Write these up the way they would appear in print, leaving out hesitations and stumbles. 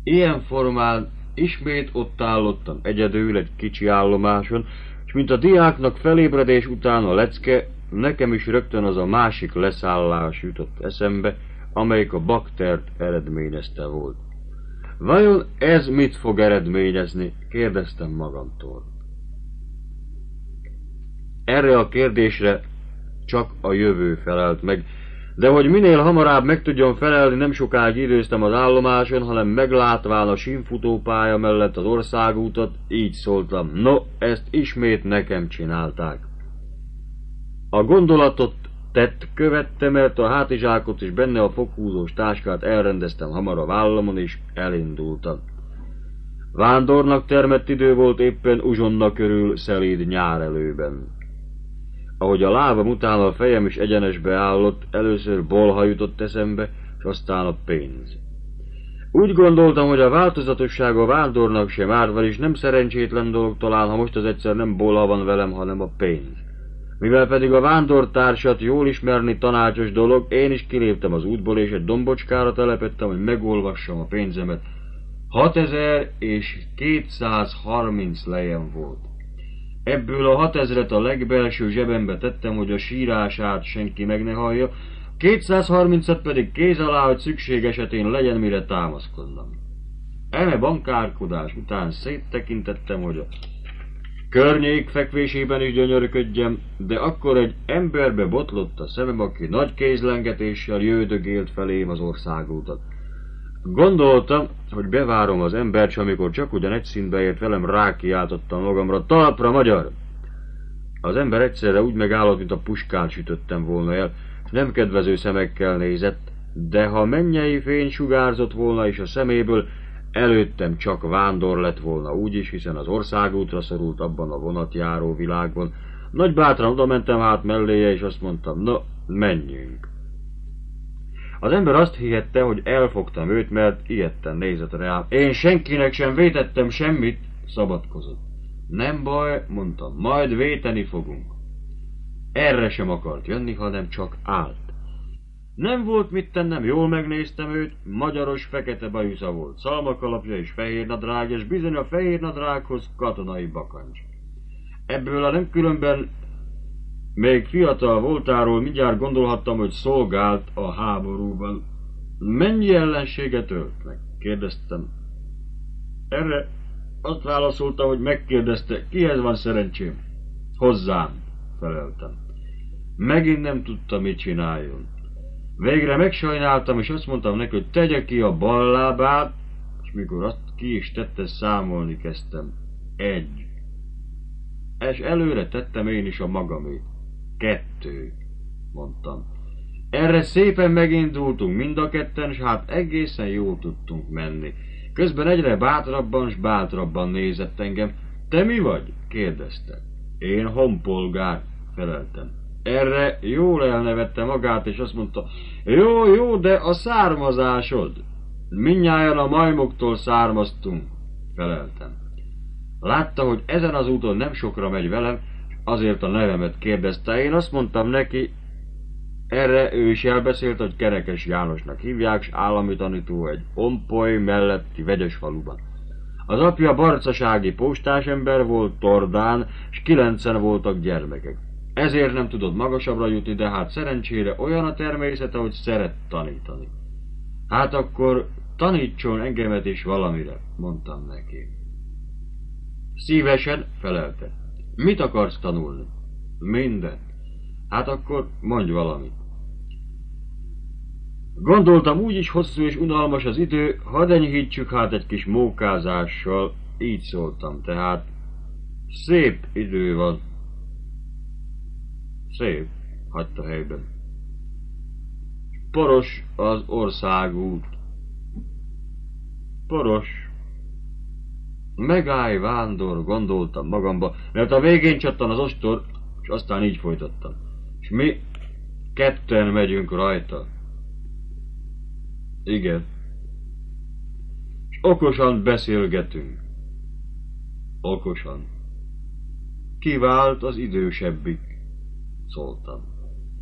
Ilyen formán ismét ott állottam egyedül egy kicsi állomáson, és mint a diáknak felébredés után a lecke, nekem is rögtön az a másik leszállás jutott eszembe, amelyik a baktert eredményezte volt. Vajon ez mit fog eredményezni? Kérdeztem magamtól. Erre a kérdésre csak a jövő felelt meg, de hogy minél hamarabb meg tudjon felelni, nem sokáig időztem az állomáson, hanem meglátván a sínfutópálya mellett az országútat, így szóltam: no, ezt ismét nekem csinálták. A gondolatot tett követte, mert a hátizsákot és benne a foghúzós táskát elrendeztem hamar a vállamon, és elindultam. Vándornak termett idő volt éppen uzsonna körül szelíd nyárelőben. Ahogy a lábam után a fejem is egyenesbe állott, először bolha jutott eszembe, és aztán a pénz. Úgy gondoltam, hogy a változatosság a vándornak sem árt, vagyis nem szerencsétlen dolog talán, ha most az egyszer nem bolha van velem, hanem a pénz. Mivel pedig a vándortársat jól ismerni tanácsos dolog, én is kiléptem az útból, és egy dombocskára telepettem, hogy megolvassam a pénzemet. 6230 lejem volt. Ebből a 6000-et a legbelső zsebembe tettem, hogy a sírását senki meg ne hallja, 230-at pedig kéz alá, hogy szükség esetén legyen mire támaszkodnom. Eme bankárkodás után széttekintettem, hogy a környék fekvésében is gyönyörködjem, de akkor egy emberbe botlott a szemem, aki nagy kézlengetéssel jöldögélt felém az országútat. Gondoltam, hogy bevárom az embert, s amikor csak ugyan egy színbe ért velem, rákiáltottam magamra: talpra, magyar! Az ember egyszerre úgy megállott, mint a puskát sütöttem volna el, és nem kedvező szemekkel nézett, de ha mennyei fény sugárzott volna is a szeméből, előttem csak vándor lett volna úgyis, hiszen az országútra szorult abban a vonatjáró világban. Nagy bátran oda mentem hát melléje, és azt mondtam: no, menjünk. Az ember azt hihette, hogy elfogtam őt, mert ijedten nézett rám. Én senkinek sem vétettem semmit, szabadkozott. Nem baj, mondtam, majd véteni fogunk. Erre sem akart jönni, hanem csak állt. Nem volt mit tennem, jól megnéztem őt, magyaros fekete bajusza volt, szalmakalapja és fehér nadrág, és bizony a fehér nadrághoz katonai bakancs. Ebből a nem különben még fiatal voltáról mindjárt gondolhattam, hogy szolgált a háborúban. Mennyi ellenséget ölt meg? Kérdeztem. Erre azt válaszolta, hogy megkérdezte, kihez van szerencsém. Hozzám, feleltem. Megint nem tudta, mit csináljon. Végre megsajnáltam, és azt mondtam neki, hogy tegye ki a bal lábát, és mikor azt ki is tette, számolni kezdtem. 1. És előre tettem én is a magamét. 2, mondtam. Erre szépen megindultunk mind a ketten, s hát egészen jól tudtunk menni. Közben egyre bátrabban s bátrabban nézett engem. Te mi vagy? Kérdezte. Én honpolgár, feleltem. Erre jól elnevette magát, és azt mondta: jó, jó, de a származásod. Mindnyájan a majmoktól származtunk, feleltem. Látta, hogy ezen az úton nem sokra megy velem, azért a nevemet kérdezte. Én azt mondtam neki, erre ő is elbeszélt, hogy Kerekes Jánosnak hívják, s állami tanító egy Ompoly melletti vegyes faluban. Az apja barcasági postásember volt Tordán, s 9-en voltak gyermekek. Ezért nem tudott magasabbra jutni, de hát szerencsére olyan a természete, hogy szeret tanítani. Hát akkor tanítson engemet is valamire, mondtam neki. Szívesen, felelte. Mit akarsz tanulni? Mindent. Hát akkor mondj valamit. Gondoltam, úgyis hosszú és unalmas az idő, hadd enyhítsük hát egy kis mókázással, így szóltam, tehát szép idő van. Szép, hagyta helyben. Poros az országút. Poros. Megállj, vándor, gondoltam magamba, mert a végén csattan az ostor, és aztán így folytattam. És mi ketten megyünk rajta. Igen. És okosan beszélgetünk. Okosan. Kivált az idősebbik, szóltam.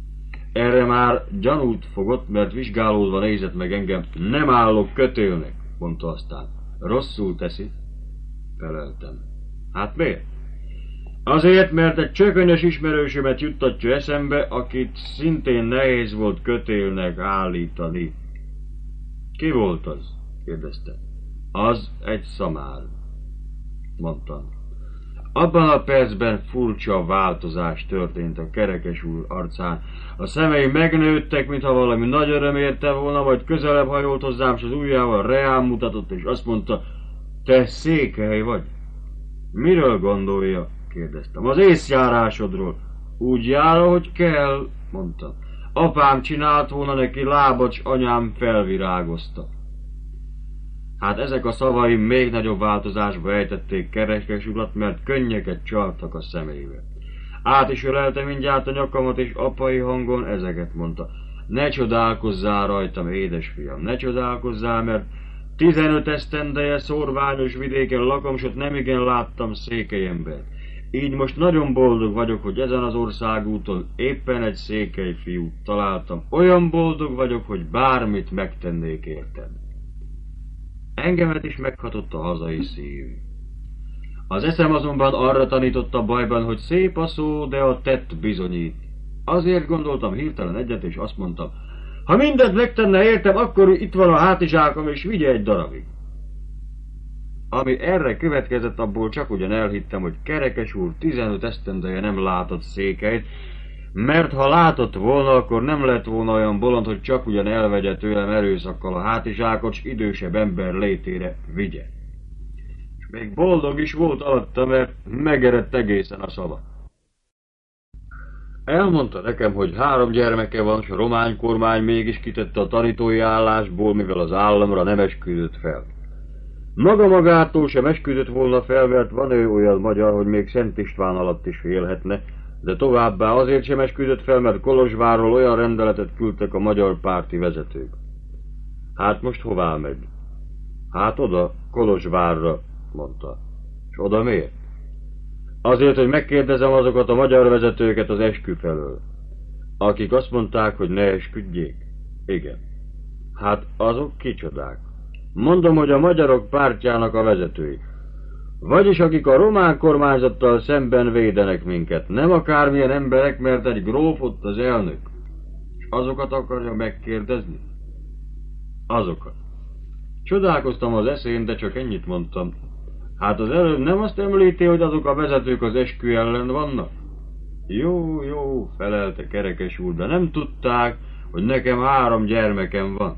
Erre már gyanút fogott, mert vizsgálódva nézett meg engem. Nem állok kötélnek, mondta aztán. Rosszul teszi, feleltem. Hát miért? Azért, mert egy csökönyös ismerősömet juttatja eszembe, akit szintén nehéz volt kötélnek állítani. Ki volt az? kérdezte. Az egy szamár, mondtam. Abban a percben furcsa változás történt a Kerekes úr arcán. A szemei megnőttek, mintha valami nagy öröm érte volna, majd közelebb hajolt hozzám, s az ujjával reám mutatott, és azt mondta, te Székely vagy? Miről gondolja? kérdeztem. Az észjárásodról. Úgy jár, ahogy kell, mondta. Apám csinált volna neki lábat, s anyám felvirágozta. Hát ezek a szavaim még nagyobb változásba ejtették Kerekes urat, mert könnyeket csaltak a szemébe. Át is ölelte mindjárt a nyakamat, és apai hangon ezeket mondta. Ne csodálkozzál rajtam, édesfiam, ne csodálkozzál, mert 15 esztendeje szórványos vidéken lakom, s ott nemigen láttam székely embert. Így most nagyon boldog vagyok, hogy ezen az országúton éppen egy székely fiút találtam. Olyan boldog vagyok, hogy bármit megtennék érted. Engemet is meghatott a hazai szív. Az eszem azonban arra tanított a bajban, hogy szép a szó, de a tett bizonyít. Azért gondoltam hirtelen egyet, és azt mondtam, ha mindent megtenne értem, akkor itt van a hátizsákom, és vigye egy darabig. Ami erre következett, abból csak ugyan elhittem, hogy Kerekes úr 15 esztendeje nem látott Székelyt, mert ha látott volna, akkor nem lett volna olyan bolond, hogy csak ugyan elvegye tőlem erőszakkal a hátizsákot, s idősebb ember létére vigye. És még boldog is volt alatta, mert megerett egészen a szava. Elmondta nekem, hogy 3 gyermeke van, s a román kormány mégis kitette a tanítói állásból, mivel az államra nem esküdött fel. Maga magától sem esküdött volna fel, mert van ő olyan magyar, hogy még Szent István alatt is félhetne, de továbbá azért sem esküdött fel, mert Kolozsvárról olyan rendeletet küldtek a magyar párti vezetők. Hát most hová megy? Hát oda, Kolozsvárra, mondta. És oda miért? Azért, hogy megkérdezem azokat a magyar vezetőket az eskü felől, akik azt mondták, hogy ne esküdjék. Igen. Hát azok kicsodák. Mondom, hogy a magyarok pártjának a vezetői. Vagyis akik a román kormányzattal szemben védenek minket. Nem akármilyen emberek, mert egy gróf ott az elnök. És azokat akarja megkérdezni? Azokat. Csodálkoztam az eszén, de csak ennyit mondtam. Hát az előbb nem azt említi, hogy azok a vezetők az eskü ellen vannak? Jó, jó, felelte Kerekes úr, de nem tudták, hogy nekem 3 gyermekem van.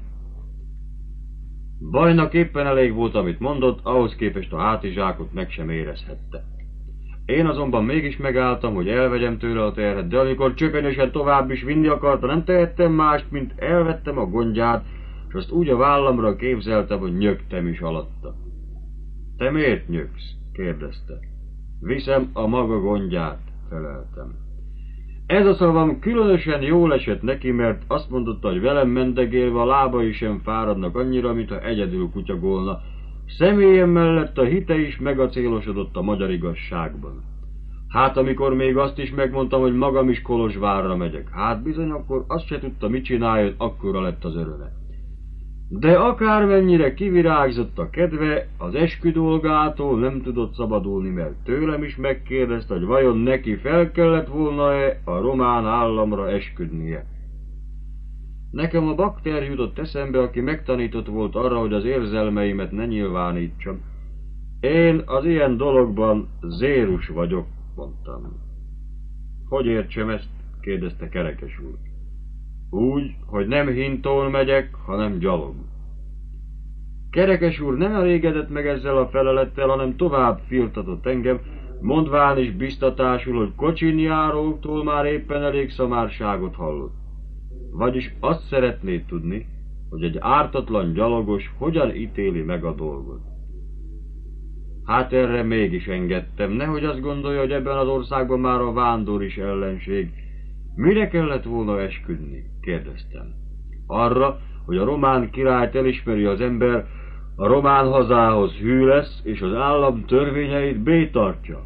Bajnak éppen elég volt, amit mondott, ahhoz képest a hátizsákot meg sem érezhette. Én azonban mégis megálltam, hogy elvegyem tőle a terhet, de amikor csökönyösen tovább is vinni akarta, nem tehettem mást, mint elvettem a gondját, és azt úgy a vállamra képzeltem, hogy nyögtem is alatta. Te miért nyögsz? kérdezte. Viszem a maga gondját, feleltem. Ez a szavam különösen jól esett neki, mert azt mondotta, hogy velem mendegélve a lábai sem fáradnak annyira, mintha egyedül kutyagolna. Személyem mellett a hite is megacélosodott a magyar igazságban. Hát amikor még azt is megmondtam, hogy magam is Kolozsvárra megyek, hát bizony akkor azt se tudta, mit csináljon, akkora lett az öröme. De akármennyire kivirágzott a kedve, az eskü dolgától nem tudott szabadulni, mert tőlem is megkérdezte, hogy vajon neki fel kellett volna-e a román államra esküdnie. Nekem a bakter jutott eszembe, aki megtanított volt arra, hogy az érzelmeimet ne nyilvánítsam. Én az ilyen dologban zérus vagyok, mondtam. Hogy értsem ezt? kérdezte Kerekes úr. Úgy, hogy nem hintón megyek, hanem gyalog. Kerekes úr nem elégedett meg ezzel a felelettel, hanem tovább firtatott engem, mondván is biztatásul, hogy kocsinjáróktól már éppen elég szamárságot hallott. Vagyis azt szeretnéd tudni, hogy egy ártatlan gyalogos hogyan ítéli meg a dolgot. Hát erre mégis engedtem, nehogy azt gondolja, hogy ebben az országban már a vándor is ellenség. Mire kellett volna esküdni? kérdeztem. Arra, hogy a román királyt elismeri az ember, a román hazához hű lesz, és az állam törvényeit bétartja.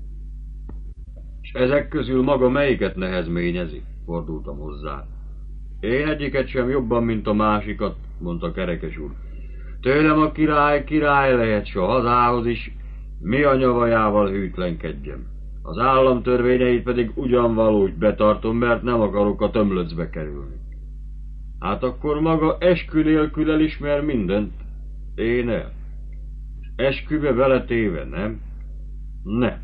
És ezek közül maga melyiket nehezményezi? Fordultam hozzá. Én egyiket sem jobban, mint a másikat, mondta Kerekes úr. Tőlem a király király lehet, s a hazához is mi a nyavajával hűtlenkedjem. Az állam törvényeit pedig ugyan valós betartom, mert nem akarok a tömlöcbe kerülni. Hát akkor maga eskü nélkül elismer mindent. Én el. Eskübe beletéve, nem? Ne.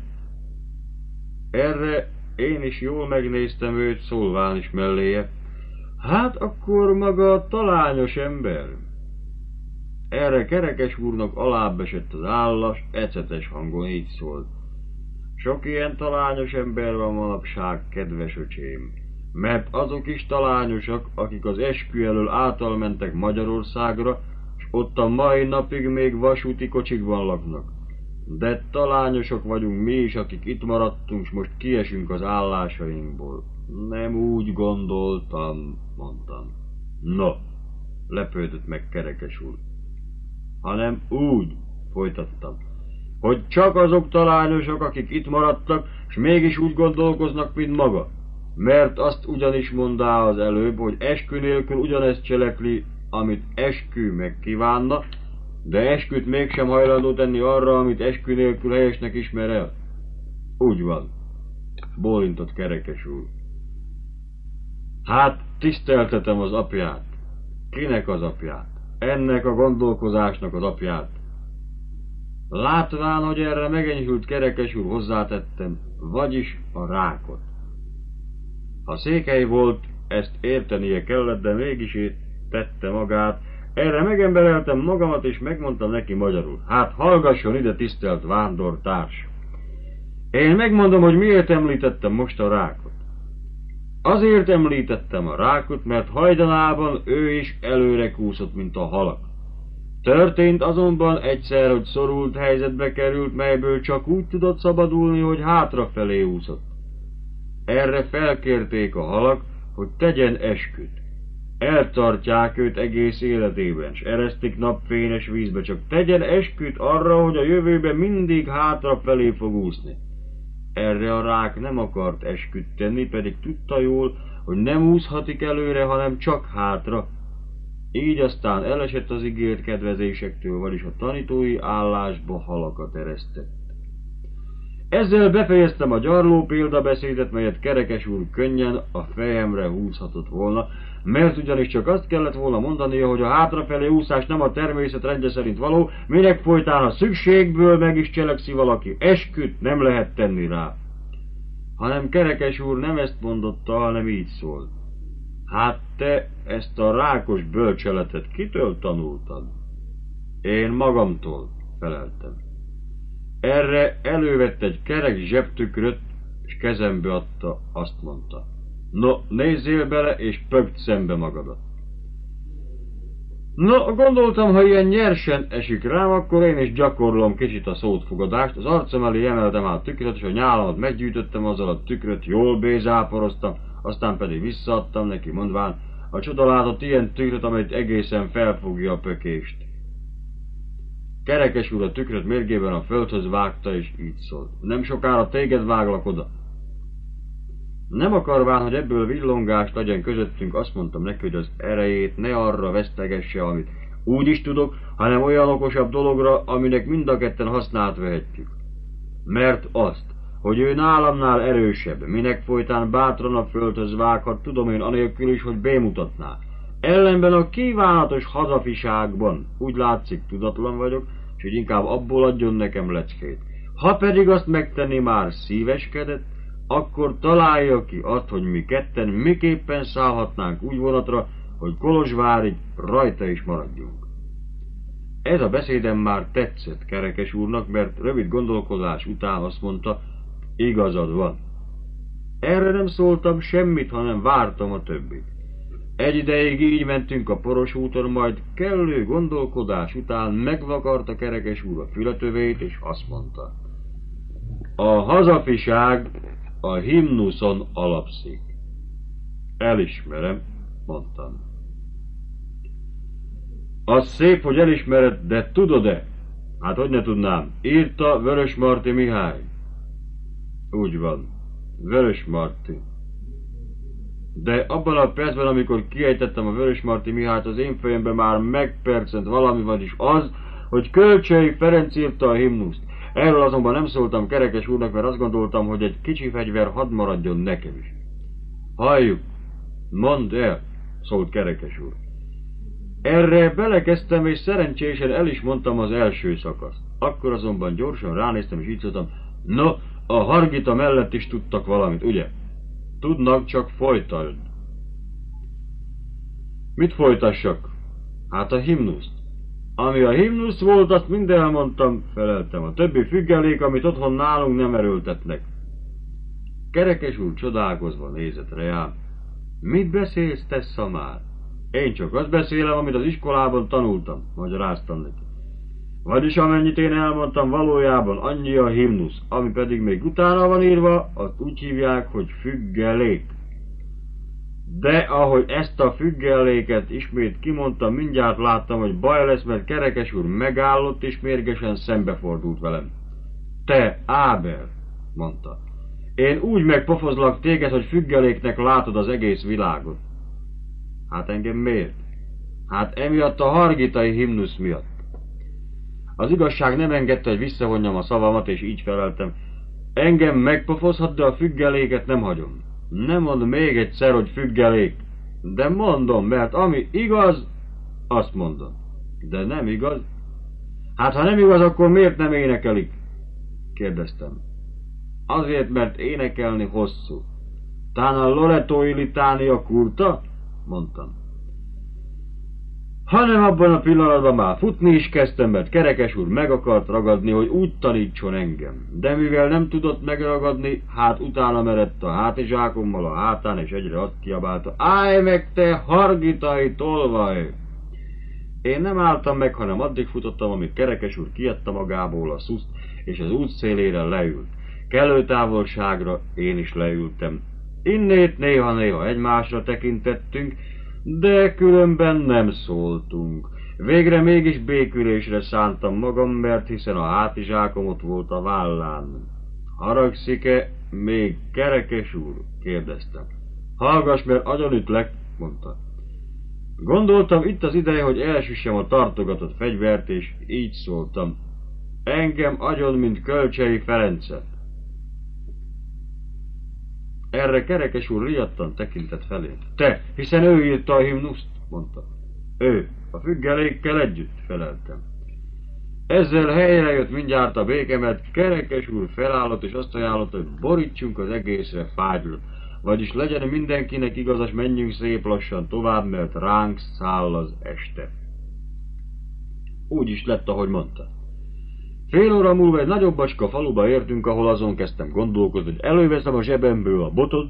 Erre én is jól megnéztem őt, szólván is melléje. Hát akkor maga talányos ember. Erre Kerekes úrnak alább esett az állas, ecetes hangon így szólt. Sok ilyen talányos ember van manapság, kedves öcsém, mert azok is talányosak, akik az eskü elől átalmentek Magyarországra, s ott a mai napig még vasúti kocsikban laknak. De talányosok vagyunk mi is, akik itt maradtunk, s most kiesünk az állásainkból. Nem úgy gondoltam, mondtam. No, lepődött meg Kerekes úr. Hanem úgy, folytattam, hogy csak azok talányosak, akik itt maradtak, s mégis úgy gondolkoznak, mint maga. Mert azt ugyanis mondá az előbb, hogy eskü nélkül ugyanezt cselekli, amit eskü megkívánna, de esküt mégsem hajlandó tenni arra, amit eskü nélkül helyesnek ismer el. Úgy van, bólintott Kerekes úr. Hát tiszteltetem az apját. Kinek az apját? Ennek a gondolkozásnak az apját. Látván, hogy erre megenyhült Kerekes úr, hozzátettem, vagyis a rákot. Ha székely volt, ezt értenie kellett, de mégis tette magát. Erre megembereltem magamat, és megmondtam neki magyarul. Hát hallgasson ide, tisztelt vándortárs! Én megmondom, hogy miért említettem most a rákot. Azért említettem a rákot, mert hajdanában ő is előre kúszott, mint a halak. Történt azonban egyszer, hogy szorult helyzetbe került, melyből csak úgy tudott szabadulni, hogy hátrafelé úszott. Erre felkérték a halak, hogy tegyen esküt. Eltartják őt egész életében, s eresztik napfényes vízbe, csak tegyen esküt arra, hogy a jövőben mindig hátrafelé fog úszni. Erre a rák nem akart esküt tenni, pedig tudta jól, hogy nem úszhatik előre, hanem csak hátra. Így aztán elesett az ígért kedvezésektől, vagyis a tanítói állásba halakat eresztett. Ezzel befejeztem a gyarló példabeszédet, melyet Kerekes úr könnyen a fejemre húzhatott volna, mert ugyanis csak azt kellett volna mondania, hogy a hátrafelé úszás nem a természet rendje szerint való, minek folytán a szükségből meg is cselekszi valaki, esküt nem lehet tenni rá. Hanem Kerekes úr nem ezt mondotta, hanem így szólt. Hát te ezt a rákos bölcseletet kitől tanultad? Én magamtól, feleltem. Erre elővett egy kerek zsebtükröt, és kezembe adta, azt mondta. No, nézzél bele, és pögd szembe magadat. No, gondoltam, ha ilyen nyersen esik rám, akkor én is gyakorlom kicsit a szótfogadást. Az arcom elé emeltem át tükröt, és a nyálamat meggyűjtöttem, azzal a tükröt jól bézáporoztam, aztán pedig visszaadtam neki, mondván, a csoda látott ilyen tükröt, amelyet egészen felfogja a pökést. Kerekes úr a tükröt mérgében a földhöz vágta, és így szólt. Nem sokára téged váglak oda. Nem akarván, hogy ebből villongást legyen közöttünk, azt mondtam neki, hogy az erejét ne arra vesztegesse, amit úgy is tudok, hanem olyan okosabb dologra, aminek mind a ketten hasznát vehetjük. Mert azt, hogy ő nálamnál erősebb, minek folytán bátran a földhöz vághat, tudom én anélkül is, hogy bémutatná. Ellenben a kívánatos hazafiságban úgy látszik tudatlan vagyok, és hogy inkább abból adjon nekem leckét. Ha pedig azt megtenni már szíveskedett, akkor találja ki azt, hogy mi ketten miképpen szállhatnánk úgy vonatra, hogy Kolozsvárig rajta is maradjunk. Ez a beszédem már tetszett Kerekes úrnak, mert rövid gondolkodás után azt mondta, igazad van. Erre nem szóltam semmit, hanem vártam a többit. Egy ideig így mentünk a poros úton, majd kellő gondolkodás után megvakarta Kerekes úr a fületövét, és azt mondta. A hazafiság a himnuszon alapszik. Elismerem, mondtam. Az szép, hogy elismered, de tudod-e? Hát hogy ne tudnám, írta Vörösmarty Mihály. Úgy van, Vörösmarty. De abban a percben, amikor kiejtettem a Vörösmarty Mihályt, az én fejemben már megpercent valami, vagyis az, hogy Kölcsey Ferenc írta a himnuszt. Erről azonban nem szóltam Kerekes úrnak, mert azt gondoltam, hogy egy kicsi fegyver hadd maradjon nekem is. Halljuk, mondd el, szólt Kerekes úr. Erre belekezdtem, és szerencsésen el is mondtam az első szakaszt. Akkor azonban gyorsan ránéztem, és így szóltam, no, a Hargita mellett is tudtak valamit, ugye? Tudnak, csak folytasd. Mit folytassak? Hát a himnuszt. Ami a himnusz volt, azt mind elmondtam, feleltem. A többi függelék, amit otthon nálunk nem erőltetnek. Kerekes úr csodálkozva nézett rám. Mit beszélsz, te szamár? Én csak azt beszélem, amit az iskolában tanultam, magyaráztam neki. Vagyis amennyit én elmondtam, valójában annyi a himnusz, ami pedig még utána van írva, azt úgy hívják, hogy függelék. De ahogy ezt a függeléket ismét kimondtam, mindjárt láttam, hogy baj lesz, mert Kerekes úr megállott és mérgesen szembefordult velem. Te, Ábel, mondta, én úgy megpofozlak téged, hogy függeléknek látod az egész világot. Hát engem miért? Hát emiatt a hargitai himnusz miatt. Az igazság nem engedte, hogy visszavonjam a szavamat, és így feleltem. Engem megpofozhat, de a függeléket nem hagyom. Nem mond még egyszer, hogy függelék. De mondom, mert ami igaz, azt mondom. De nem igaz? Hát ha nem igaz, akkor miért nem énekelik? Kérdeztem. Azért, mert énekelni hosszú. Tán a loretói litánia kurta? Mondtam. Hanem abban a pillanatban már futni is kezdtem, mert Kerekes úr meg akart ragadni, hogy úgy tanítson engem. De mivel nem tudott megragadni, hát utána merett a hátizsákommal a hátán, és egyre azt kiabálta, állj meg, te hargitai tolvaj! Én nem álltam meg, hanem addig futottam, amíg Kerekes úr kiadta magából a szuszt, és az út szélére leült. Kellő távolságra én is leültem. Innét néha-néha egymásra tekintettünk, de különben nem szóltunk. Végre mégis békülésre szántam magam, mert hiszen a hátizsákom ott volt a vállán. Haragszik-e még, Kerekes úr? Kérdeztem. Hallgass, mert agyonütlek, mondta. Gondoltam, itt az ideje, hogy elsüssem a tartogatott fegyvert, és így szóltam. Engem agyon, mint Kölcsey Ferencet. Erre Kerekes úr riadtan tekintett felé. Te, hiszen ő írta a himnuszt, mondta. Ő, a függelékkel együtt, feleltem. Ezzel helyre jött mindjárt a béke, mert Kerekes úr felállott, és azt ajánlotta, hogy borítsunk az egészre fágylat. Vagyis legyen mindenkinek igazas, menjünk szép lassan tovább, mert ránk száll az este. Úgy is lett, ahogy mondta. Fél óra múlva egy nagyobb bacska faluba értünk, ahol azon kezdtem gondolkozni, hogy előveszem a zsebemből a botot,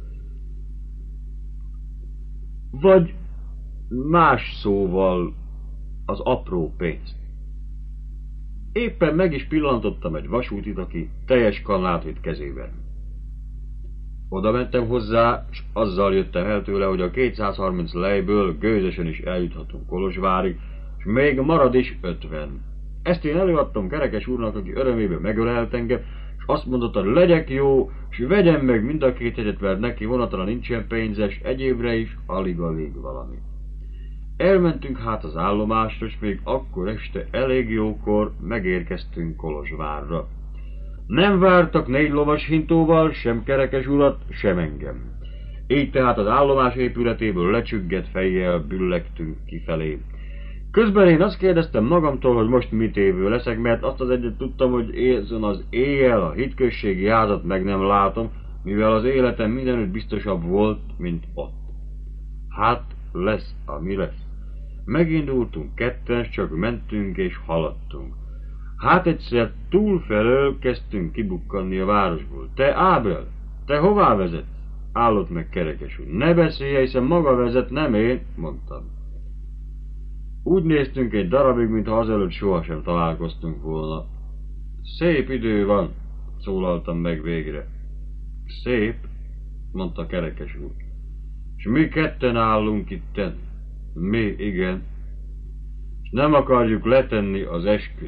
vagy más szóval az apró pénzt. Éppen meg is pillantottam egy vasútit, aki teljes kannát vitt kezében. Oda mentem hozzá, és azzal jöttem el tőle, hogy a 230 lejből gőzösen is eljuthatunk Kolozsvárig, és még marad is 50. Ezt én előadtam Kerekes úrnak, aki örömében megölelt engem, és azt mondotta, hogy legyek jó, és vegyem meg mind a két jegyet, mert neki vonatra nincsen pénzes, egyébre is alig-alig valami. Elmentünk hát az állomásra, és még akkor este elég jókor megérkeztünk Kolozsvárra. Nem vártak 4 lovas hintóval, sem Kerekes urat, sem engem. Így tehát az állomás épületéből lecsüggett fejjel büllegtünk kifelé. Közben én azt kérdeztem magamtól, hogy most mit évő leszek, mert azt az egyet tudtam, hogy ezen az éjjel a hitközségi házat meg nem látom, mivel az életem mindenütt biztosabb volt, mint ott. Hát lesz, ami lesz. Megindultunk ketten, csak mentünk és haladtunk. Hát egyszer túlfelől kezdtünk kibukkanni a városból. Te, Ábel, te hová vezet? Állott meg Kerekes úr. Ne beszélj, hiszen maga vezet, nem én, mondtam. Úgy néztünk egy darabig, mintha azelőtt sohasem találkoztunk volna. Szép idő van, szólaltam meg végre. Szép, mondta Kerekes úr. És mi ketten állunk itten. Mi, igen. És nem akarjuk letenni az esküt.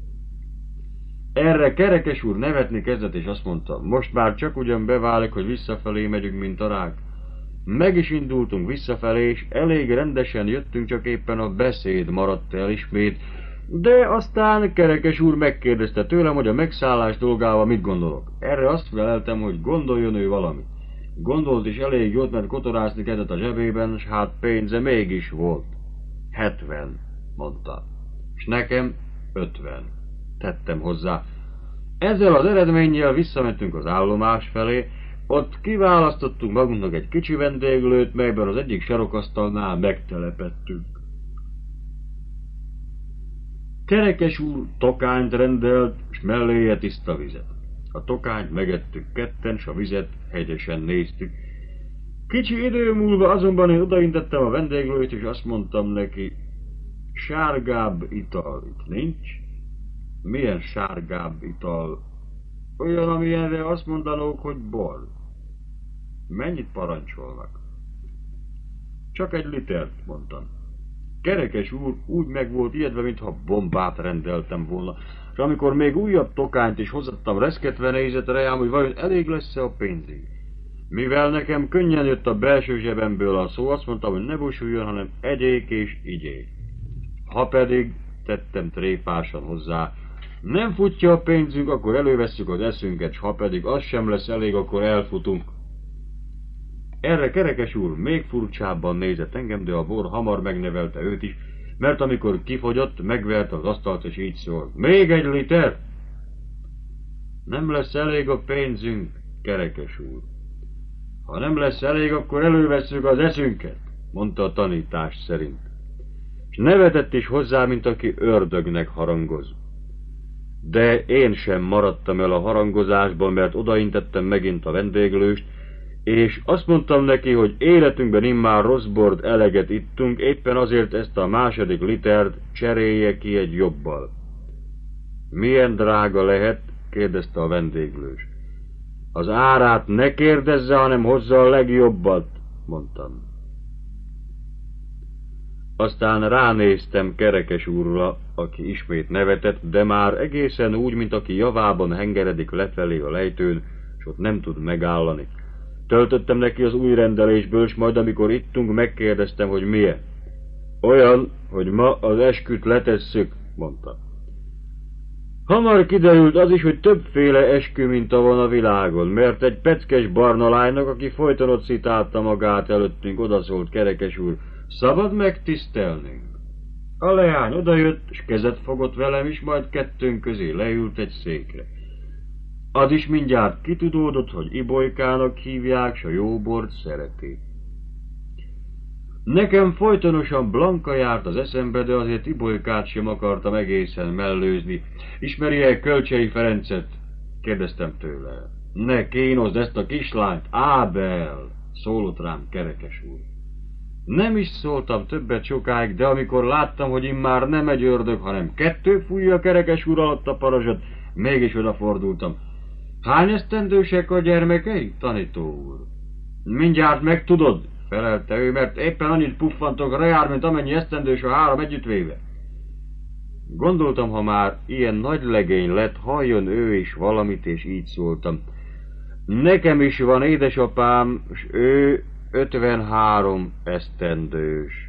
Erre Kerekes úr nevetni kezdett, és azt mondta, most már csak ugyan beválik, hogy visszafelé megyünk, mint a rák. Meg is indultunk visszafelé, és elég rendesen jöttünk, csak éppen a beszéd maradt el ismét, de aztán Kerekes úr megkérdezte tőlem, hogy a megszállás dolgával mit gondolok. Erre azt feleltem, hogy gondoljon ő valamit. Gondolt is elég jót, mert kotorászni kezdett a zsebében, s hát pénze mégis volt. 70, mondta. S nekem 50. Tettem hozzá. Ezzel az eredménnyel visszamentünk az állomás felé, ott kiválasztottunk magunknak egy kicsi vendéglőt, melyben az egyik sarokasztalnál megtelepettünk. Kerekes úr tokányt rendelt, s melléje tiszta vizet. A tokányt megettük ketten, s a vizet hegyesen néztük. Kicsi idő múlva azonban én odaintettem a vendéglőt, és azt mondtam neki, sárgább ital itt nincs? Milyen sárgább ital? Olyan, amilyenre azt mondanók, hogy bor. Mennyit parancsolnak? Csak egy litert, mondtam. Kerekes úr úgy meg volt ijedve, mintha bombát rendeltem volna, és amikor még újabb tokányt is hozattam, reszketve nézett rám, hogy vajon elég lesz-e a pénzig. Mivel nekem könnyen jött a belső zsebemből a szó, azt mondtam, hogy ne busuljon, hanem egyék és igyék. Ha pedig, tettem tréfásan hozzá, nem futja a pénzünk, akkor elővesszük az eszünket, s ha pedig az sem lesz elég, akkor elfutunk. Erre Kerekes úr még furcsábban nézett engem, de a bor hamar megnevelte őt is, mert amikor kifogyott, megverte az asztalt és így szólt. Még egy liter? Nem lesz elég a pénzünk, Kerekes úr. Ha nem lesz elég, akkor elővesszük az eszünket, mondta a tanítás szerint. És nevetett is hozzá, mint aki ördögnek harangoz. De én sem maradtam el a harangozásban, mert odaintettem megint a vendéglőst, és azt mondtam neki, hogy életünkben immár rossz bort eleget ittunk, éppen azért ezt a második litert cserélje ki egy jobbal. Milyen drága lehet? Kérdezte a vendéglős. Az árát ne kérdezze, hanem hozza a legjobbat, mondtam. Aztán ránéztem Kerekes úrra, aki ismét nevetett, de már egészen úgy, mint aki javában hengeredik lefelé a lejtőn, s ott nem tud megállani. Töltöttem neki az új rendelésből, s majd amikor ittunk, megkérdeztem, hogy milyen. Olyan, hogy ma az esküt letesszük, mondta. Hamar kiderült az is, hogy többféle esküminta van a világon, mert egy peckes barna lánynak, aki folyton ott szitálta magát előttünk, odaszólt Kerekes úr, szabad megtisztelnünk. A leány odajött, s kezet fogott velem is, majd kettőnk közé leült egy székre. Az is mindjárt kitudódott, hogy Ibolykának hívják, s a jó bort szereti. Nekem folytonosan Blanka járt az eszembe, de azért Ibolykát sem akartam egészen mellőzni. Ismeri-e Kölcsei Ferencet? Kérdeztem tőle. Ne kínozd ezt a kislányt, Ábel! Szólott rám Kerekes úr. Nem is szóltam többet sokáig, de amikor láttam, hogy immár nem egy ördög, hanem kettő fújja a Kerekes úr alatt a parazsat, mégis odafordultam. Hány esztendősek a gyermekei, tanító úr? Mindjárt megtudod, felelte ő, mert éppen annyit puffantok rajár, mint amennyi esztendős a három együttvéve. Gondoltam, ha már ilyen nagy legény lett, halljon ő is valamit, és így szóltam. Nekem is van édesapám, s ő 53 esztendős.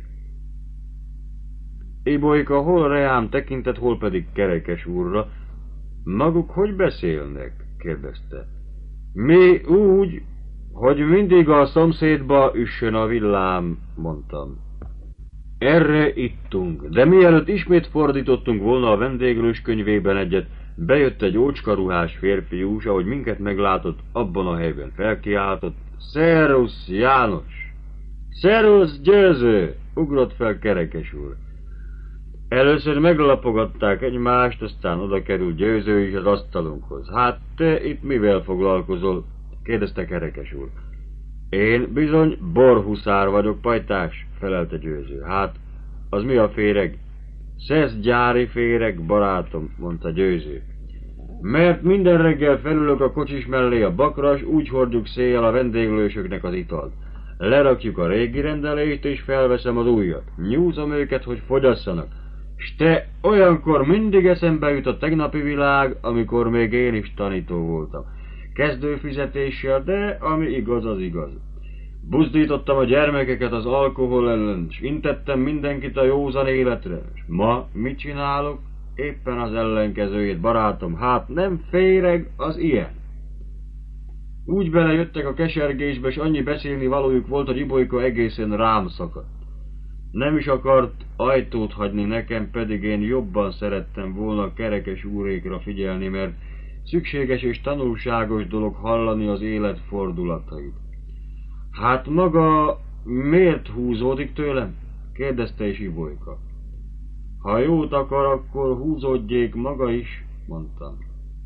Ibolyka hol reám tekintett, hol pedig Kerekes úrra. Maguk hogy beszélnek? Kérdezte. Mi úgy, hogy mindig a szomszédba üssön a villám, mondtam. Erre ittunk, de mielőtt ismét fordítottunk volna a vendéglős könyvében egyet, bejött egy ócskaruhás férfiús, ahogy minket meglátott, abban a helyben felkiáltott. Szerusz János! Szerusz Győző! Ugrott fel Kerekes úr. Először meglapogatták egymást, aztán oda került Győző is az asztalunkhoz. Hát te itt mivel foglalkozol? Kérdezte Kerekes úr. Én bizony borhuszár vagyok, pajtás, felelte Győző. Hát, az mi a féreg? Szesz gyári féreg, barátom, mondta Győző. Mert minden reggel felülök a kocsis mellé a bakra, s úgy hordjuk széjjel a vendéglősöknek az italt. Lerakjuk a régi rendelést, és felveszem az újat. Nyúzom őket, hogy fogyasszanak. S te olyankor mindig eszembe jut a tegnapi világ, amikor még én is tanító voltam. Kezdőfizetéssel, de ami igaz, az igaz. Buzdítottam a gyermekeket az alkohol ellen, s intettem mindenkit a józan életre. És ma mit csinálok? Éppen az ellenkezőjét, barátom, hát nem féreg az ilyen. Úgy belejöttek a kesergésbe, s annyi beszélni valójuk volt, hogy Ibolyka egészen rám szakadt. Nem is akart ajtót hagyni nekem, pedig én jobban szerettem volna a Kerekes úrékra figyelni, mert szükséges és tanulságos dolog hallani az élet fordulatait. Hát maga miért húzódik tőlem? Kérdezte is Ibolyka. Ha jót akar, akkor húzódjék maga is, mondtam.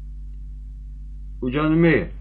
Ugyan miért?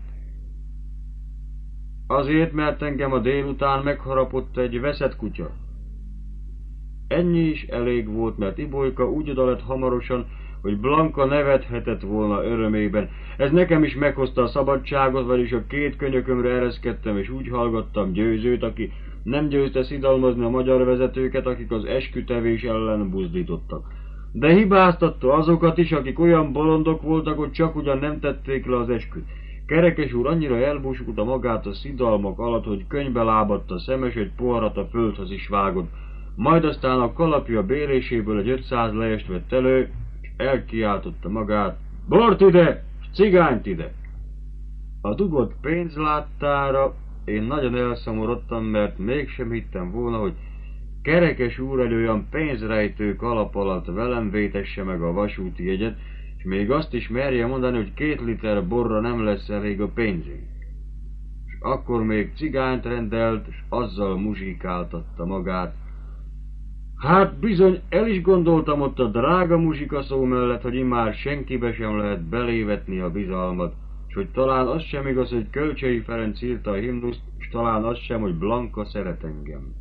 Azért, mert engem a délután megharapott egy veszett kutya. Ennyi is elég volt, mert Ibolyka úgy odalett hamarosan, hogy Blanka nevethetett volna örömében. Ez nekem is meghozta a szabadságot, vagyis a két könyökömre ereszkedtem, és úgy hallgattam Győzőt, aki nem győzte szidalmazni a magyar vezetőket, akik az eskütevés ellen buzdítottak. De hibáztatta azokat is, akik olyan bolondok voltak, hogy csak ugyan nem tették le az esküt. Kerekes úr annyira elbúsulta magát a szidalmak alatt, hogy könyvbe lábadt a szemes, egy poharat a földhöz is vágott. Majd aztán a kalapja béléséből egy 500 lejest vett elő, és elkiáltotta magát, bort ide, cigányt ide! A dugott pénz láttára én nagyon elszomorodtam, mert mégsem hittem volna, hogy Kerekes úr egy olyan pénzrejtő kalap alatt velem vétesse meg a vasúti jegyet, és még azt is merje mondani, hogy 2 liter borra nem lesz elég a pénzünk. És akkor még cigányt rendelt, és azzal muzsikáltatta magát. Hát bizony, el is gondoltam ott a drága muzsika szó mellett, hogy immár senkibe sem lehet belévetni a bizalmat, és hogy talán az sem igaz, hogy Kölcsey Ferenc írta a himnuszt, és talán az sem, hogy Blanka szeret engem.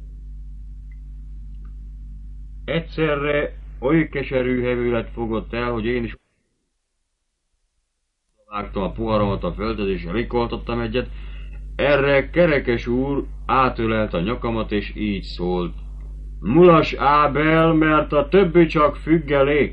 Egyszerre oly keserű hevület fogott el, hogy én is vágtam a poharamat a földhez, és rikoltottam egyet. Erre Kerekes úr átölelt a nyakamat, és így szólt. Mulas Ábel, mert a többi csak függelék.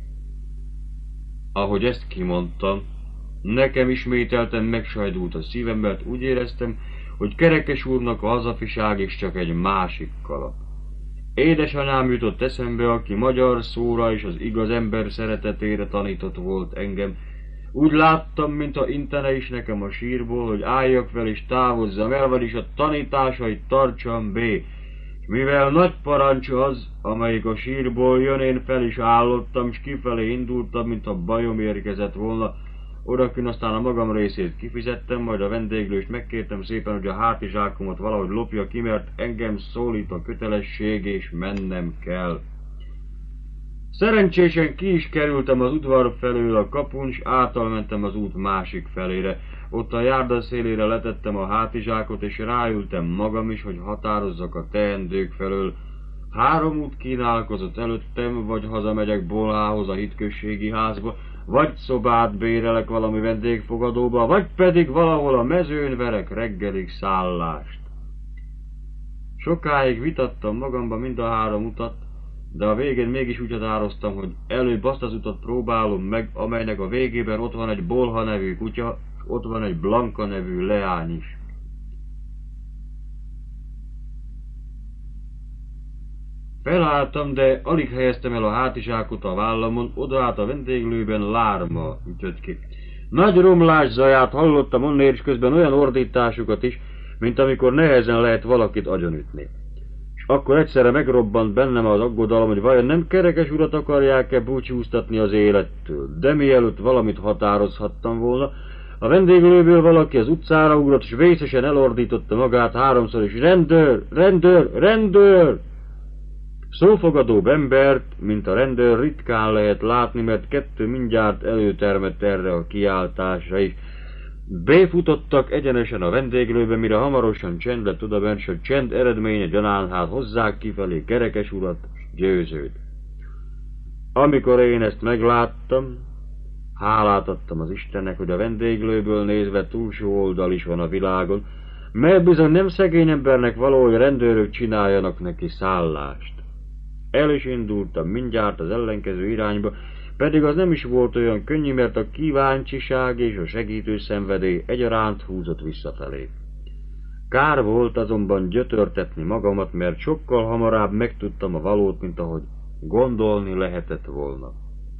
Ahogy ezt kimondtam, nekem ismételten megsajdult a szívem, mert úgy éreztem, hogy Kerekes úrnak a hazafiság is csak egy másik kalap. Édesanyám jutott eszembe, aki magyar szóra és az igaz ember szeretetére tanított volt engem. Úgy láttam, mintha intene is nekem a sírból, hogy álljak fel és távozzam el, vagyis a tanításait tartsam bé. Mivel nagy parancs az, amelyik a sírból jön, én fel is állottam, s kifelé indultam, mintha bajom érkezett volna. Odakün aztán a magam részét kifizettem, majd a vendéglőst megkértem szépen, hogy a hátizsákomat valahogy lopja ki, mert engem szólít a kötelesség, és mennem kell. Szerencsésen ki is kerültem az udvar felől a kapun, s átalmentem az út másik felére. Ott a járda szélére letettem a hátizsákot, és ráültem magam is, hogy határozzak a teendők felől. 3 út kínálkozott előttem, vagy hazamegyek Bolhához a hitközségi házba, vagy szobát bérelek valami vendégfogadóba, vagy pedig valahol a mezőn verek reggelig szállást. Sokáig vitattam magamba mind a 3 utat, de a végén mégis úgy határoztam, hogy előbb azt az utat próbálom meg, amelynek a végében ott van egy Bolha nevű kutya, és ott van egy Blanka nevű leány is. Felálltam, de alig helyeztem el a hátizsákot a vállamon, odaállt a vendéglőben lárma ütött ki. Nagy romlás zaját hallottam onnér, és közben olyan ordításokat is, mint amikor nehezen lehet valakit agyonütni. És akkor egyszerre megrobbant bennem az aggodalom, hogy vajon nem Kerekes urat akarják-e búcsúztatni az élettől. De mielőtt valamit határozhattam volna, a vendéglőből valaki az utcára ugrott, és vészesen elordította magát 3-szor is. Rendőr! Rendőr! Rendőr! Szófogadóbb embert, mint a rendőr ritkán lehet látni, mert 2 mindjárt előtermett erre a kiáltásra is. Befutottak egyenesen a vendéglőbe, mire hamarosan csend lett odabent, s a csend eredménye gyanán hát hozzák kifelé Kerekes urat s Győzőt. Amikor én ezt megláttam, hálát adtam az Istennek, hogy a vendéglőből nézve túlsó oldal is van a világon, mert bizony nem szegény embernek való, hogy rendőrök csináljanak neki szállást. El is indultam mindjárt az ellenkező irányba, pedig az nem is volt olyan könnyű, mert a kíváncsiság és a segítő szenvedély egyaránt húzott visszafelé. Kár volt azonban gyötörtetni magamat, mert sokkal hamarabb megtudtam a valót, mint ahogy gondolni lehetett volna.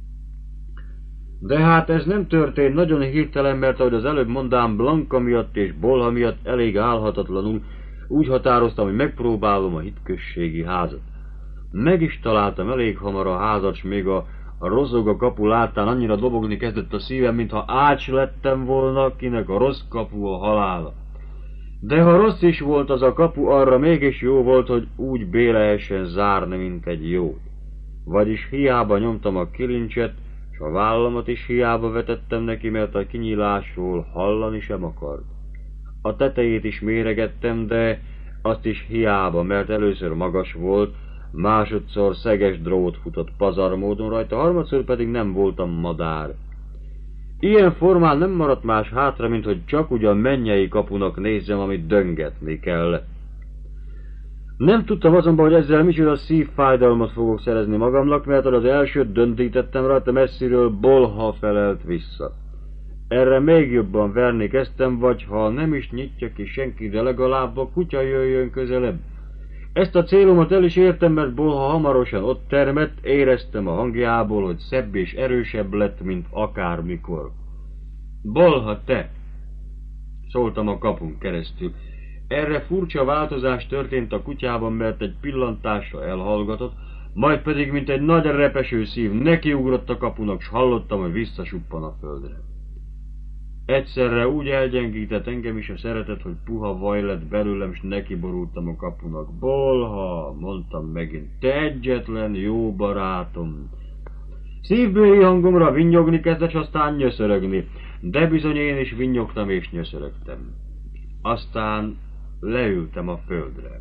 De hát ez nem történt nagyon hirtelen, mert ahogy az előbb mondám, Blanka miatt és Bolha miatt elég álhatatlanul úgy határoztam, hogy megpróbálom a hitközségi házat. Meg is találtam elég hamar a házat, s még a rozog a kapu láttán annyira dobogni kezdett a szívem, mintha ács lettem volna, kinek a rossz kapu a halála. De ha rossz is volt az a kapu, arra mégis jó volt, hogy úgy be lehessen zárni, mint egy jót. Vagyis hiába nyomtam a kilincset, s a vállamat is hiába vetettem neki, mert a kinyílásról hallani sem akart. A tetejét is méregettem, de azt is hiába, mert először magas volt, másodszor szeges drót futott pazar módon rajta, harmadszor pedig nem voltam madár. Ilyen formán nem maradt más hátra, mint hogy csak ugyan mennyei kapunak nézzem, amit döngetni kell. Nem tudtam azonban, hogy ezzel micsoda szívfájdalmat fogok szerezni magamnak, mert az elsőt döntítettem rajta, messziről Bolha felelt vissza. Erre még jobban verni kezdtem, vagy ha nem is nyitja ki senki, de legalább a kutya jöjjön közelebb. Ezt a célomat el is értem, mert Bolha hamarosan ott termett, éreztem a hangjából, hogy szebb és erősebb lett, mint akármikor. Bolha, te! Szóltam a kapun keresztül. Erre furcsa változás történt a kutyában, mert egy pillantásra elhallgatott, majd pedig, mint egy nagy repeső szív, nekiugrott a kapunak, s hallottam, hogy visszasuppan a földre. Egyszerre úgy elgyengített engem is a szeretet, hogy puha vaj lett belőlem, s nekiborultam a kapunak. Bolha, mondtam megint, te egyetlen jó barátom. Szívbőli hangomra vinnyogni kezdett, s aztán nyöszörögni, de bizony én is vinnyogtam és nyöszörögtem. Aztán leültem a földre.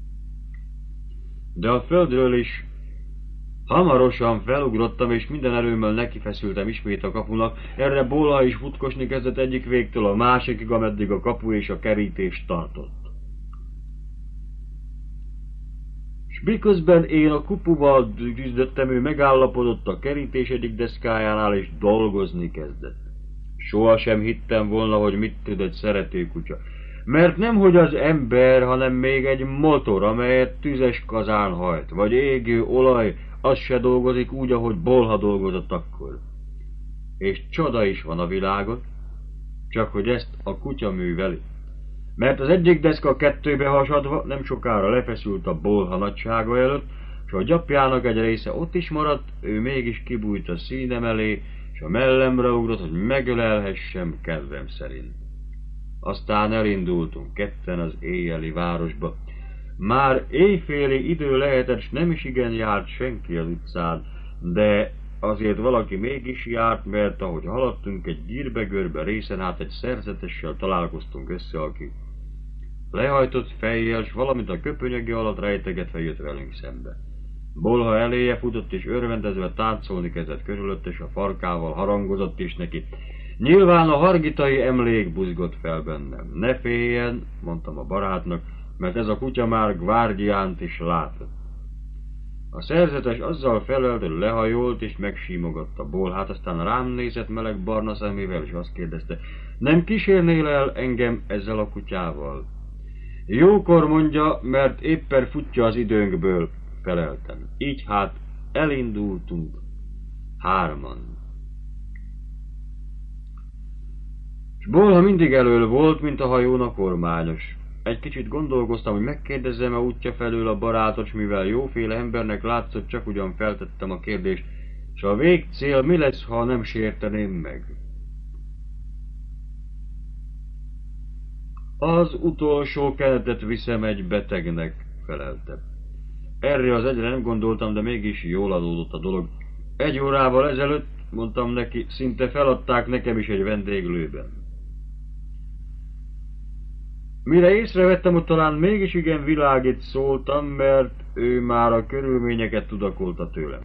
De a földről is hamarosan felugrottam, és minden erőmmel nekifeszültem ismét a kapunak. Erre Bolha is futkosni kezdett egyik végtől a másikig, ameddig a kapu és a kerítés tartott. S miközben én a kupuval küzdöttem, ő megállapodott a kerítés egyik deszkájánál, és dolgozni kezdett. Sohasem hittem volna, hogy mit tud egy szeretőkutya. Mert nemhogy az ember, hanem még egy motor, amelyet tüzes kazán hajt, vagy égő olaj, az se dolgozik úgy, ahogy Bolha dolgozott akkor. És csoda is van a világon, csak hogy ezt a kutya műveli. Mert az egyik deszka kettőbe hasadva nem sokára lefeszült a Bolha nagysága előtt, s a gyapjának egy része ott is maradt, ő mégis kibújt a színem elé, s a mellemre ugrott, hogy megölelhessem kedvem szerint. Aztán elindultunk ketten az éjjeli városba. Már éjféli idő lehetett, s nem is igen járt senki az utcán, de azért valaki mégis járt, mert ahogy haladtunk egy gyírbegörbe részen át, egy szerzetessel találkoztunk össze, aki lehajtott fejjel, s valamint a köpönyöge alatt rejtegetve jött velünk szembe. Bolha eléje futott, és örvendezve táncolni kezdett körülött, és a farkával harangozott is neki. Nyilván a hargitai emlék buzgott fel bennem. Ne féljen, mondtam a barátnak, mert ez a kutya már Gvárdiánt is látott. A szerzetes azzal felelt, hogy lehajolt és megsímogatta Bolhát, aztán rám nézett meleg barna szemével, és azt kérdezte, nem kísérnél el engem ezzel a kutyával? Jókor mondja, mert éppen futja az időnkből, feleltem. Így hát elindultunk hárman. S Bolha mindig elől volt, mint a hajón a kormányos. Egy kicsit gondolkoztam, hogy megkérdezzem-e útja felől a barátot, mivel jóféle embernek látszott, csak ugyan feltettem a kérdést, s a végcél mi lesz, ha nem sérteném meg? Az utolsó kenetet viszem egy betegnek, feleltem. Erre az egyre nem gondoltam, de mégis jól adódott a dolog. 1 órával ezelőtt, mondtam neki, szinte feladták nekem is egy vendéglőben. Mire észrevettem, hogy talán mégis igen világít szóltam, mert ő már a körülményeket tudakolta tőlem.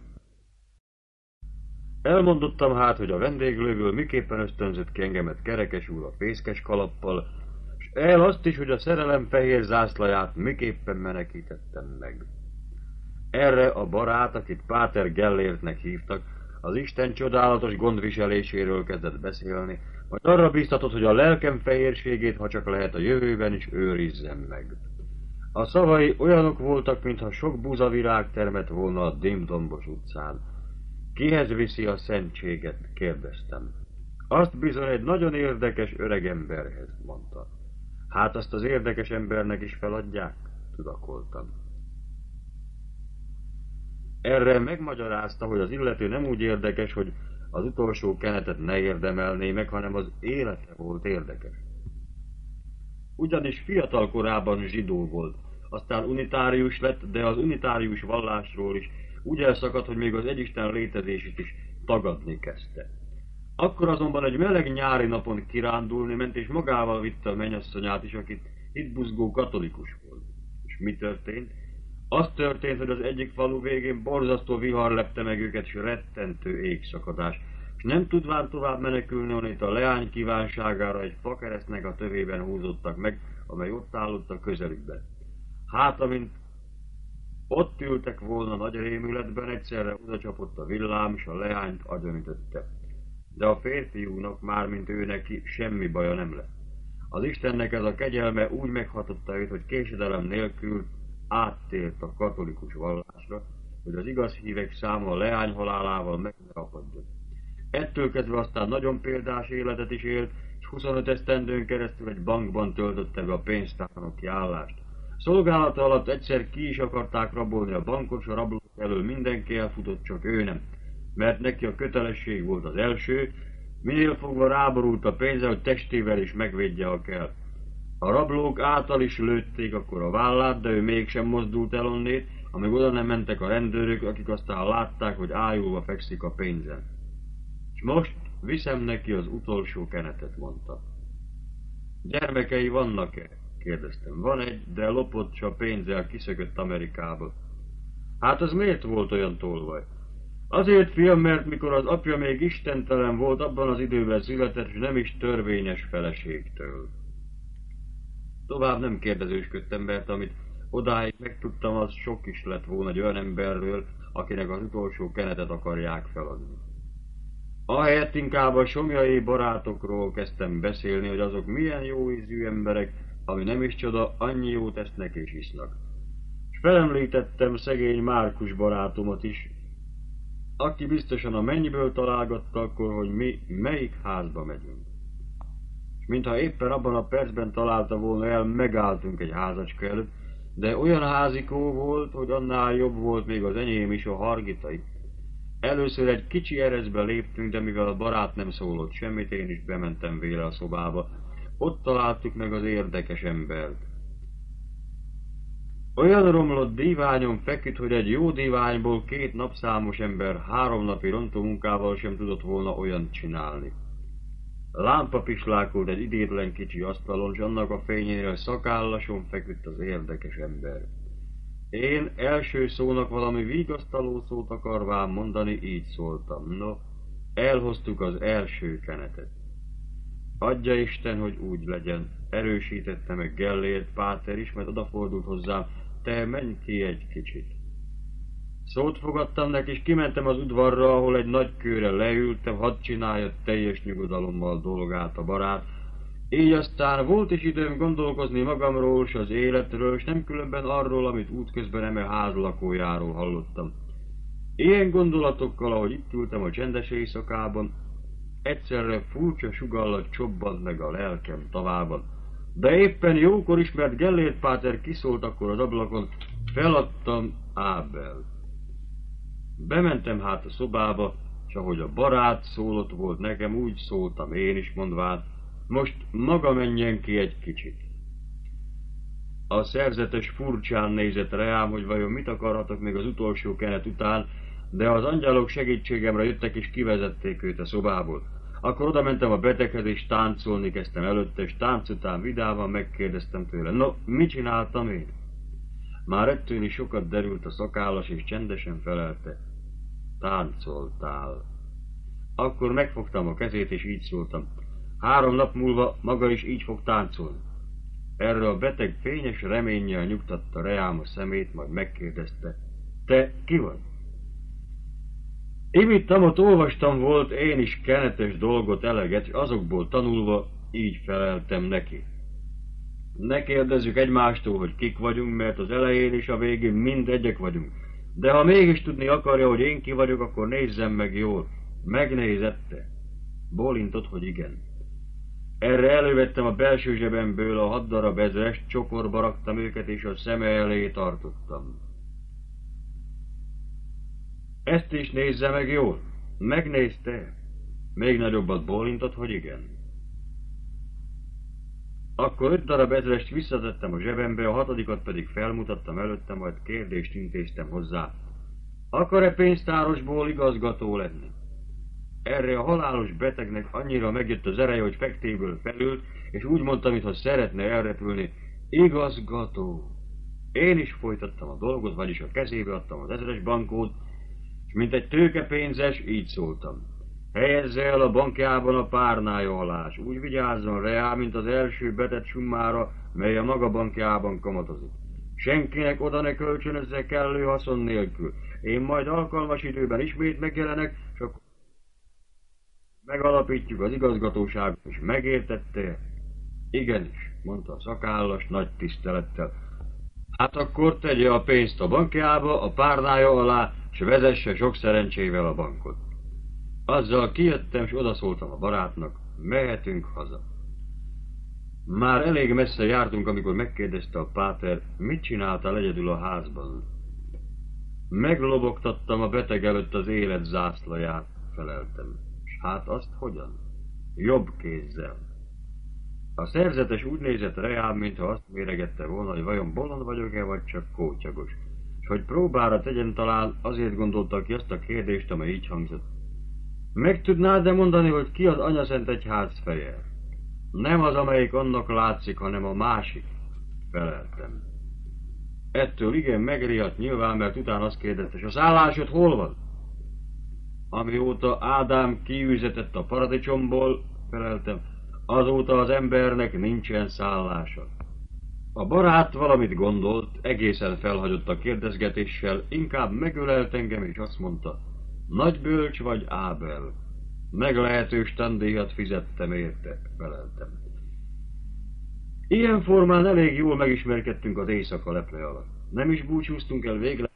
Elmondottam hát, hogy a vendéglőből miképpen ösztönzött ki engemet Kerekes úr a fészkes kalappal, s el azt is, hogy a szerelem fehér zászlaját miképpen menekítettem meg. Erre a barát, akit Páter Gellértnek hívtak, Az Isten csodálatos gondviseléséről kezdett beszélni, majd arra bíztatott, hogy a lelkem fehérségét, ha csak lehet a jövőben is őrizzem meg. A szavai olyanok voltak, mintha sok búzavirág termett volna a Dimdombos utcán. Kihez viszi a szentséget? Kérdeztem. Azt bizony egy nagyon érdekes öregemberhez, mondta. Hát azt az érdekes embernek is feladják? Tudakoltam. Erre megmagyarázta, hogy az illető nem úgy érdekes, hogy az utolsó kenetet ne érdemelné meg, hanem az élete volt érdekes. Ugyanis fiatal korában zsidó volt, aztán unitárius lett, de az unitárius vallásról is úgy elszakadt, hogy még az egyisten létezését is tagadni kezdte. Akkor azonban egy meleg nyári napon kirándulni ment, és magával vitte a mennyasszonyát is, akit hitbuzgó katolikus volt. És mi történt? Az történt, hogy az egyik falu végén borzasztó vihar lepte meg őket, és rettentő égszakadás, és nem tudván tovább menekülni onnét a leány kívánságára egy fakeresztnek a tövében húzódtak meg, amely ott állott a közelükben. Hát, amint ott ültek volna nagy rémületben, egyszerre odacsapott a villám, és a leányt agyonütötte. De a férfiúnak, mármint ő neki, semmi baja nem lett. Az Istennek ez a kegyelme úgy meghatotta őt, hogy késedelem nélkül áttért a katolikus vallásra, hogy az igaz hívek száma a leány halálával meg ne apadjon. Ettől kezdve aztán nagyon példás életet is élt, és 25 esztendőn keresztül egy bankban töltötte be a pénztárnoki állást. Szolgálata alatt egyszer ki is akarták rabolni a bankot, s a rablók elől mindenki elfutott, csak ő nem, mert neki a kötelesség volt az első, minél fogva ráborult a pénze, hogy testével is megvédje, ha kell. A rablók által is lőtték akkor a vállát, de ő mégsem mozdult el onnét, amíg oda nem mentek a rendőrök, akik aztán látták, hogy ájulva fekszik a pénzen. És most viszem neki az utolsó kenetet, mondta. Gyermekei vannak-e? Kérdeztem. Van egy, de lopott, s a pénzzel kiszökött Amerikába. Hát az miért volt olyan tolvaj? Azért, fiam, mert mikor az apja még istentelen volt, abban az időben született, és nem is törvényes feleségtől. Tovább nem kérdezősködtem, mert amit odáig megtudtam, az sok is lett volna egy olyan emberről, akinek az utolsó kenetet akarják feladni. Ahelyett inkább a somlyai barátokról kezdtem beszélni, hogy azok milyen jó ízű emberek, ami nem is csoda, annyi jót esznek és isznak. És felemlítettem szegény Márkus barátomat is, aki biztosan a mennyből találgatta akkor, hogy mi melyik házba megyünk. És mintha éppen abban a percben találta volna el, megálltunk egy házacska előtt, de olyan házikó volt, hogy annál jobb volt még az enyém is, a Hargitai. Először egy kicsi ereszbe léptünk, de mivel a barát nem szólott semmit, én is bementem vele a szobába. Ott találtuk meg az érdekes embert. Olyan romlott díványon feküdt, hogy egy jó díványból 2 napszámos ember 3 napi rontó munkával sem tudott volna olyan csinálni. Lámpa pislákolt egy idétlen kicsi asztalon, s annak a fényénél szakállason feküdt az érdekes ember. Én első szónak valami vigasztaló szót akarván mondani, így szóltam. No, elhoztuk az első kenetet. Adja Isten, hogy úgy legyen, erősítette meg Gellért Páter is, mert odafordult hozzám, te menj ki egy kicsit. Szót fogadtam neki, és kimentem az udvarra, ahol egy nagy kőre leültem, hadd csinálja teljes nyugodalommal dolgát a barát. Így aztán volt is időm gondolkozni magamról, s az életről, s nem különben arról, amit útközben eme ház lakójáról hallottam. Ilyen gondolatokkal, ahogy itt ültem a csendes éjszakában, egyszerre furcsa sugallat csobbant meg a lelkem tavában. De éppen jókor ismert Gellért Páter kiszólt akkor az ablakon, feladtam Ábel. Bementem hát a szobába, s ahogy a barát szólott volt nekem, úgy szóltam én is, mondván, most maga menjen ki egy kicsit. A szerzetes furcsán nézett rám, hogy vajon mit akarhatok még az utolsó kenet után, de az angyalok segítségemre jöttek és kivezették őt a szobából. Akkor oda mentem a beteghez és táncolni kezdtem előtte, és tánc után vidáman megkérdeztem tőle, no, mit csináltam én? Már ettől is sokat derült a szakállas, és csendesen felelte, táncoltál. Akkor megfogtam a kezét, és így szóltam, 3 nap múlva maga is így fog táncolni. Erre a beteg fényes reménnyel nyugtatta reám a szemét, majd megkérdezte, te ki vagy? Ott olvastam volt én is kenetes dolgot eleget, és azokból tanulva így feleltem neki. Ne kérdezzük egymástól, hogy kik vagyunk, mert az elején és a végén mind egyek vagyunk. De ha mégis tudni akarja, hogy én ki vagyok, akkor nézzem meg jól. Megnézette. Bólintott, hogy igen. Erre elővettem a belső zsebemből a 6 darab ezrest, csokorba raktam őket, és a szeme elé tartottam. Ezt is nézze meg jól. Megnézte. Még nagyobbat bólintott, hogy igen. Akkor 5 darab ezrest visszatettem a zsebembe, a 6. pedig felmutattam előtte, majd kérdést intéztem hozzá. Akar-e pénztárosból igazgató lenni? Erre a halálos betegnek annyira megjött az ereje, hogy fektéből felült, és úgy mondta, mintha szeretne elrepülni. Igazgató! Én is folytattam a dolgot, vagyis a kezébe adtam az ezres bankót, és mint egy tőkepénzes, így szóltam. Helyezze el a bankjában a párnája alá, és úgy vigyázzon rá, mint az első betett summára, mely a maga bankjában kamatozik. Senkinek oda ne kölcsönözze kellő haszon nélkül. Én majd alkalmas időben ismét megjelenek, és akkor megalapítjuk az igazgatóságot, és megértette? Igenis, mondta a szakállas nagy tisztelettel. Hát akkor tegye a pénzt a bankjába, a párnája alá, és vezesse sok szerencsével a bankot. Azzal kijöttem, és odaszóltam a barátnak, mehetünk haza. Már elég messze jártunk, amikor megkérdezte a páter, mit csináltál egyedül a házban. Meglobogtattam a beteg előtt az élet zászlaját, feleltem. És hát azt hogyan? Jobb kézzel. A szerzetes úgy nézett rám, mintha azt méregette volna, hogy vajon bolond vagyok-e, vagy csak kótyagos. És hogy próbára tegyen, talán azért gondolta ki azt a kérdést, amely így hangzott. Meg tudnád-e mondani, hogy ki az Anyaszent Egyház feje? Nem az, amelyik annak látszik, hanem a másik, feleltem. Ettől igen megriadt nyilván, mert utána azt kérdezte, és a szállásod hol van? Amióta Ádám kiűzetett a paradicsomból, feleltem, azóta az embernek nincsen szállása. A barát valamit gondolt, egészen felhagyott a kérdezgetéssel, inkább megölelt engem, és azt mondta, nagy bölcs vagy, Ábel. Meglehetős tandíjat fizettem érte, feleltem. Ilyen formán elég jól megismerkedtünk az éjszaka leple alatt. Nem is búcsúztunk el végre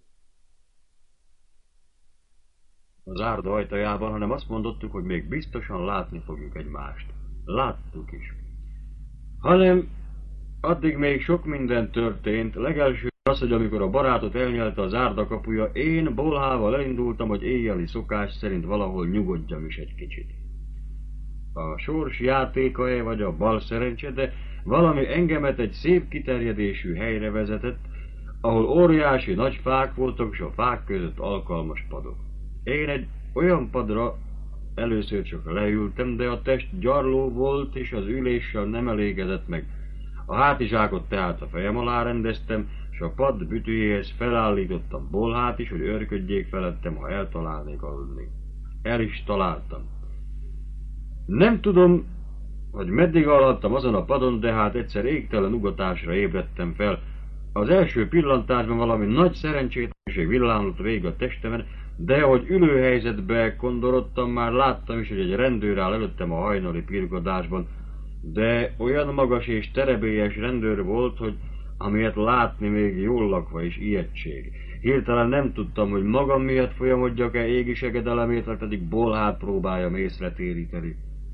az árda ajtajában, hanem azt mondottuk, hogy még biztosan látni fogjuk egymást. Láttuk is. Hanem addig még sok minden történt, legelső az, hogy amikor a barátot elnyelte az árda kapuja, én bolhával elindultam, hogy éjjeli szokás szerint valahol nyugodjam is egy kicsit. A sors játéka-e vagy a bal szerencse, de valami engemet egy szép kiterjedésű helyre vezetett, ahol óriási nagy fák voltak, és a fák között alkalmas padok. Én egy olyan padra először csak leültem, de a test gyarló volt, és az üléssel nem elégedett meg. A hátizsákot tehát a fejem alá rendeztem, és a pad bütűjéhez felállítottam bolhát is, hogy őrködjék felettem, ha eltalálnék aludni. El is találtam. Nem tudom, hogy meddig aludtam azon a padon, de hát egyszer égtelen ugatásra ébredtem fel. Az első pillantásban valami nagy szerencsétlenség villámlott végig a testemen, de hogy ülőhelyzetbe kondorodtam, már láttam is, hogy egy rendőr áll előttem a hajnali pirgadásban, de olyan magas és terebélyes rendőr volt, hogy amilyet látni még jól lakva is ijegység. Hirtelen nem tudtam, hogy magam miatt folyamodjak-e égi segedelemét, vagy pedig bolhát próbáljam észretéríteni.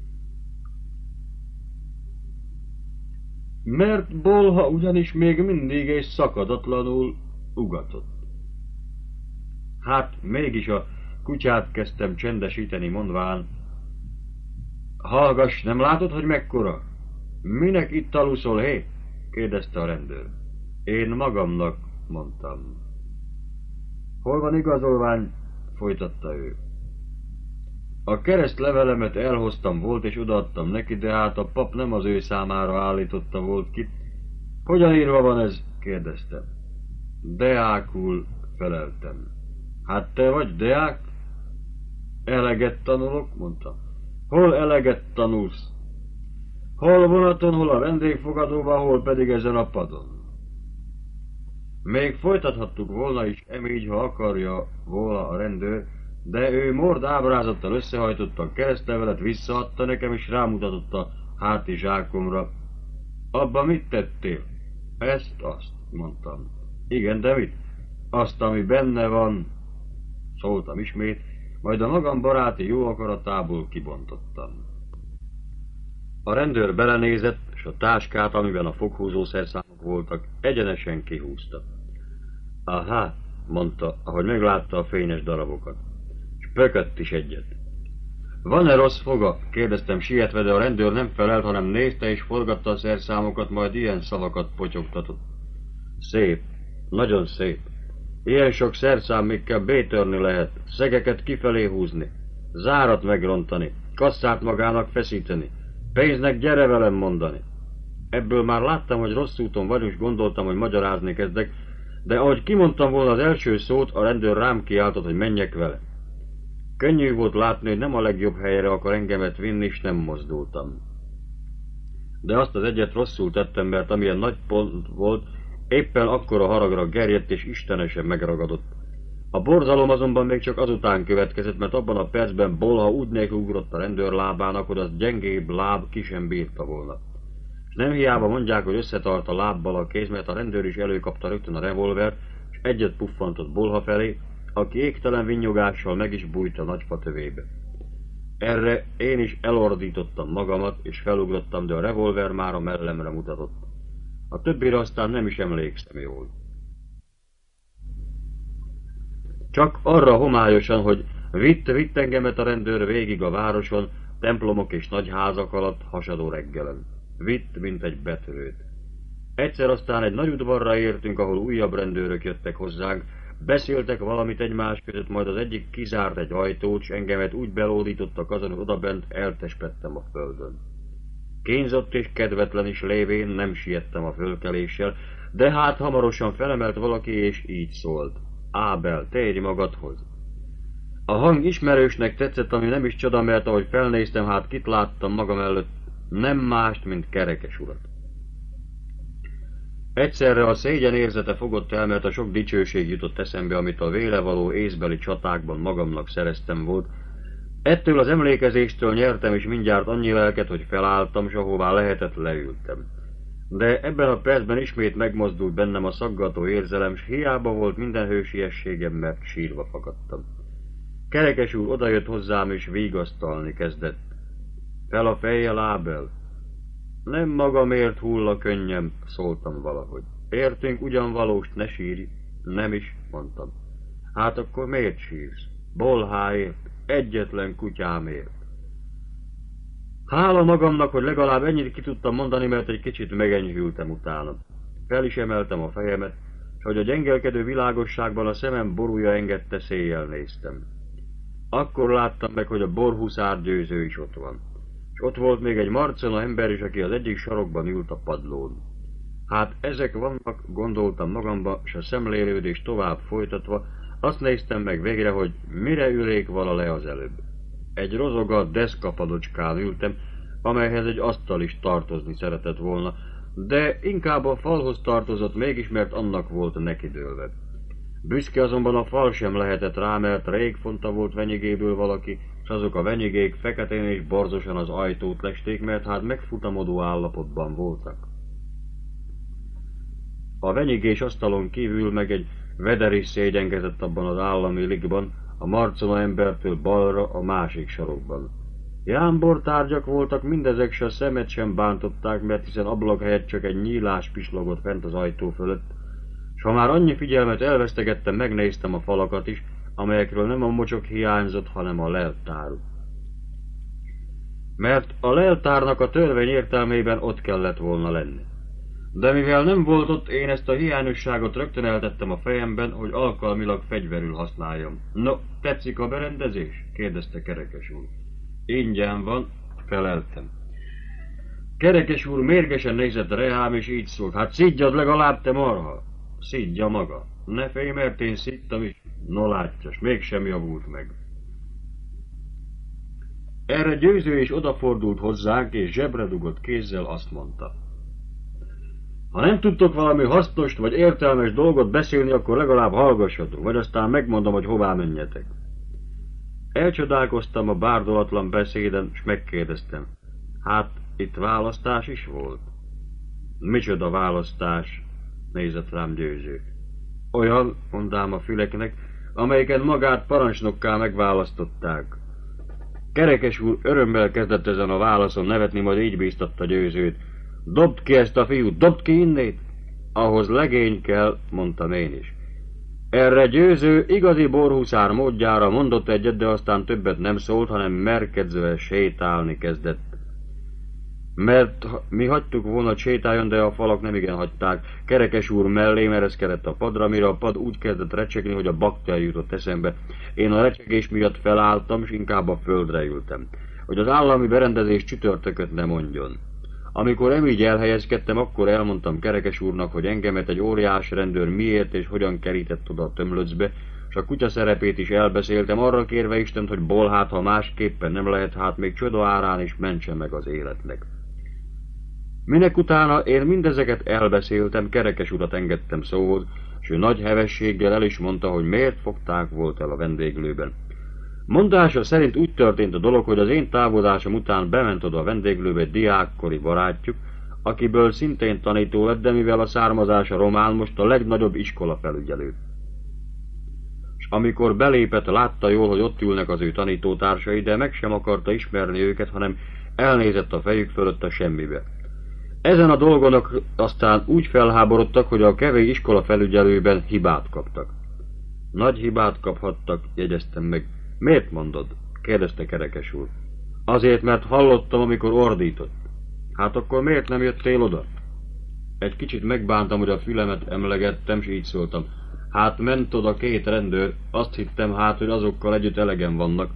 Mert bolha ugyanis még mindig és szakadatlanul ugatott. Hát mégis a kutyát kezdtem csendesíteni, mondván, hallgass, nem látod, hogy mekkora? Minek itt aluszol, hé? Kérdezte a rendőr. Én magamnak, mondtam. Hol van igazolvány? Folytatta ő. A keresztlevelemet elhoztam volt, és odaadtam neki, de hát a pap nem az ő számára állította volt ki. Hogyan írva van ez? Kérdezte. Deákul, feleltem. Hát te vagy deák? Eleget tanulok, mondta. Hol eleget tanulsz? Hol vonaton, hol a vendégfogadóban, hol pedig ezen a padon. Még folytathattuk volna is, így, ha akarja volna a rendőr, de ő mord ábrázattal összehajtotta a keresztlevelet, visszaadta nekem, és rámutatott a háti zsákomra. Abba mit tettél? Ezt-azt, mondtam. Igen, de mit? Azt, ami benne van, szóltam ismét, majd a magam baráti jó akaratából kibontottam. A rendőr belenézett, és a táskát, amiben a foghúzó szerszámok voltak, egyenesen kihúzta. Aha, mondta, ahogy meglátta a fényes darabokat, és pökött is egyet. Van-e rossz foga? Kérdeztem sietve, de a rendőr nem felelt, hanem nézte és forgatta a szerszámokat, majd ilyen szavakat potyogtatott. Szép, nagyon szép. Ilyen sok szerszám, mikkel bétörni lehet, szegeket kifelé húzni, zárat megrontani, kasszát magának feszíteni, pénznek gyere velem mondani. Ebből már láttam, hogy rossz úton vagyunk, és gondoltam, hogy magyarázni kezdek, de ahogy kimondtam volna az első szót, a rendőr rám kiáltott, hogy menjek vele. Könnyű volt látni, hogy nem a legjobb helyre akar engemet vinni, és nem mozdultam. De azt az egyet rosszul tettem, mert amilyen nagy pont volt, éppen akkora haragra gerjedt és istenesen megragadott. A borzalom azonban még csak azután következett, mert abban a percben Bolha úgy nekiugrott a rendőr lábának, hogy az gyengébb láb ki sem bírta volna. És nem hiába mondják, hogy összetart a lábbal a kéz, mert a rendőr is előkapta rögtön a revolvert, és egyet puffantott Bolha felé, aki égtelen vinyogással meg is bújt a nagyfa tövébe. Erre én is elordítottam magamat, és felugrottam, de a revolver már a mellemre mutatott. A többire aztán nem is emlékszem jól. Csak arra homályosan, hogy vitt engemet a rendőr végig a városon, templomok és nagy házak alatt hasadó reggelen. Vitt, mint egy betörőt. Egyszer aztán egy nagy udvarra értünk, ahol újabb rendőrök jöttek hozzánk, beszéltek valamit egymás között, majd az egyik kizárt egy ajtót, s engemet úgy belódítottak azon, hogy odabent eltespettem a földön. Kínzott és kedvetlen is lévén nem siettem a fölkeléssel, de hát hamarosan felemelt valaki, és így szólt. Ábel, térj magadhoz! A hang ismerősnek tetszett, ami nem is csoda, mert ahogy felnéztem, hát kit láttam magam előtt, nem mást, mint Kerekes urat. Egyszerre a szégyen érzete fogott el, mert a sok dicsőség jutott eszembe, amit a vélevaló észbeli csatákban magamnak szereztem volt. Ettől az emlékezéstől nyertem is mindjárt annyi lelket, hogy felálltam, s ahová lehetett leültem. De ebben a percben ismét megmozdult bennem a szaggató érzelem, s hiába volt minden hősiességem, mert sírva fakadtam. Kerekes úr odajött hozzám, és vigasztalni kezdett. Fel a fejjel, Ábel! Nem magamért hull a könnyem, szóltam valahogy. Értünk ugyan valóst, ne sírj. Nem is, mondtam. Hát akkor miért sírsz? Bolháért, egyetlen kutyámért. Hála magamnak, hogy legalább ennyit ki tudtam mondani, mert egy kicsit megenyhültem utána. Fel is emeltem a fejemet, és hogy a gyengelkedő világosságban a szemem borúja engedte, széjjel néztem. Akkor láttam meg, hogy a borhuszár győző is ott van. És ott volt még egy marcona ember is, aki az egyik sarokban ült a padlón. Hát ezek vannak, gondoltam magamba, s a szemlélődés tovább folytatva, azt néztem meg végre, hogy mire ülék vala le az előbb. Egy rozogat deszkapadocskán ültem, amelyhez egy asztal is tartozni szeretett volna, de inkább a falhoz tartozott mégis, mert annak volt nekidőlve. Büszke azonban a fal sem lehetett rá, mert rég fonta volt venyigéből valaki, s azok a venyigék feketén és borzosan az ajtót lesték, mert hát megfutamodó állapotban voltak. A venyigés asztalon kívül meg egy veder is szégyenkezett abban az állami ligban, a marcona embertől balra a másik sarokban. Jámbortárgyak voltak mindezek, s a szemet sem bántották, mert hiszen ablak helyett csak egy nyílás pislogott fent az ajtó fölött, s ha már annyi figyelmet elvesztegettem, megnéztem a falakat is, amelyekről nem a mocsok hiányzott, hanem a leltár. Mert a leltárnak a törvény értelmében ott kellett volna lenni. De mivel nem volt ott, én ezt a hiányosságot rögtön eltettem a fejemben, hogy alkalmilag fegyverül használjam. No, tetszik a berendezés? Kérdezte Kerekes úr. Ingyen van, feleltem. Kerekes úr mérgesen nézett rám, és így szólt. Hát szidjad legalább, te marha! Szidja maga. Ne félj, mert én szidtam is. No látjas, mégsem javult meg. Erre győző is odafordult hozzánk, és zsebre dugott kézzel azt mondta. Ha nem tudtok valami hasznost vagy értelmes dolgot beszélni, akkor legalább hallgassatok, vagy aztán megmondom, hogy hová menjetek. Elcsodálkoztam a bárdolatlan beszéden, s megkérdeztem. Hát, itt választás is volt? Micsoda választás? Nézett rám Győző. Olyan, mondám a füleknek, amelyiken magát parancsnokká megválasztották. Kerekes úr örömmel kezdett ezen a válaszon nevetni, majd így bíztatta Győzőt. Dobd ki ezt a fiút, dobd ki innét! Ahhoz legény kell, mondtam én is. Erre Győző igazi borhuszár módjára mondott egyet, de aztán többet nem szólt, hanem merkedzve sétálni kezdett. Mert mi hagytuk volna, hogy sétáljon, de a falak nemigen hagyták. Kerekes úr mellé ereszkedett a padra, mire a pad úgy kezdett recsegni, hogy a bakter jutott eszembe. Én a recsegés miatt felálltam, és inkább a földre ültem, hogy az állami berendezés csütörtököt ne mondjon. Amikor emígy elhelyezkedtem, akkor elmondtam Kerekes úrnak, hogy engemet egy óriás rendőr miért és hogyan kerített oda a tömlöcbe, és a kutya szerepét is elbeszéltem, arra kérve Istent, hogy bolhát, ha másképpen nem lehet, hát még csoda árán is mentse meg az életnek. Minek utána én mindezeket elbeszéltem, Kerekes urat engedtem szóhoz, és ő nagy hevességgel el is mondta, hogy miért fogták volt el a vendéglőben. Mondása szerint úgy történt a dolog, hogy az én távozásom után bement oda a vendéglőbe diákkori barátjuk, akiből szintén tanító lett, de mivel a származása román, most a legnagyobb iskola felügyelő. És amikor belépett, látta jól, hogy ott ülnek az ő tanítótársai, de meg sem akarta ismerni őket, hanem elnézett a fejük fölött a semmibe. Ezen a dolgonak aztán úgy felháborodtak, hogy a kevés iskola felügyelőben hibát kaptak. Nagy hibát kaphattak, jegyeztem meg. Miért mondod? Kérdezte Kerekes úr. Azért, mert hallottam, amikor ordított. Hát akkor miért nem jöttél oda? Egy kicsit megbántam, hogy a fülemet emlegettem, s így szóltam. Hát ment oda két rendőr, azt hittem hát, hogy azokkal együtt elegen vannak.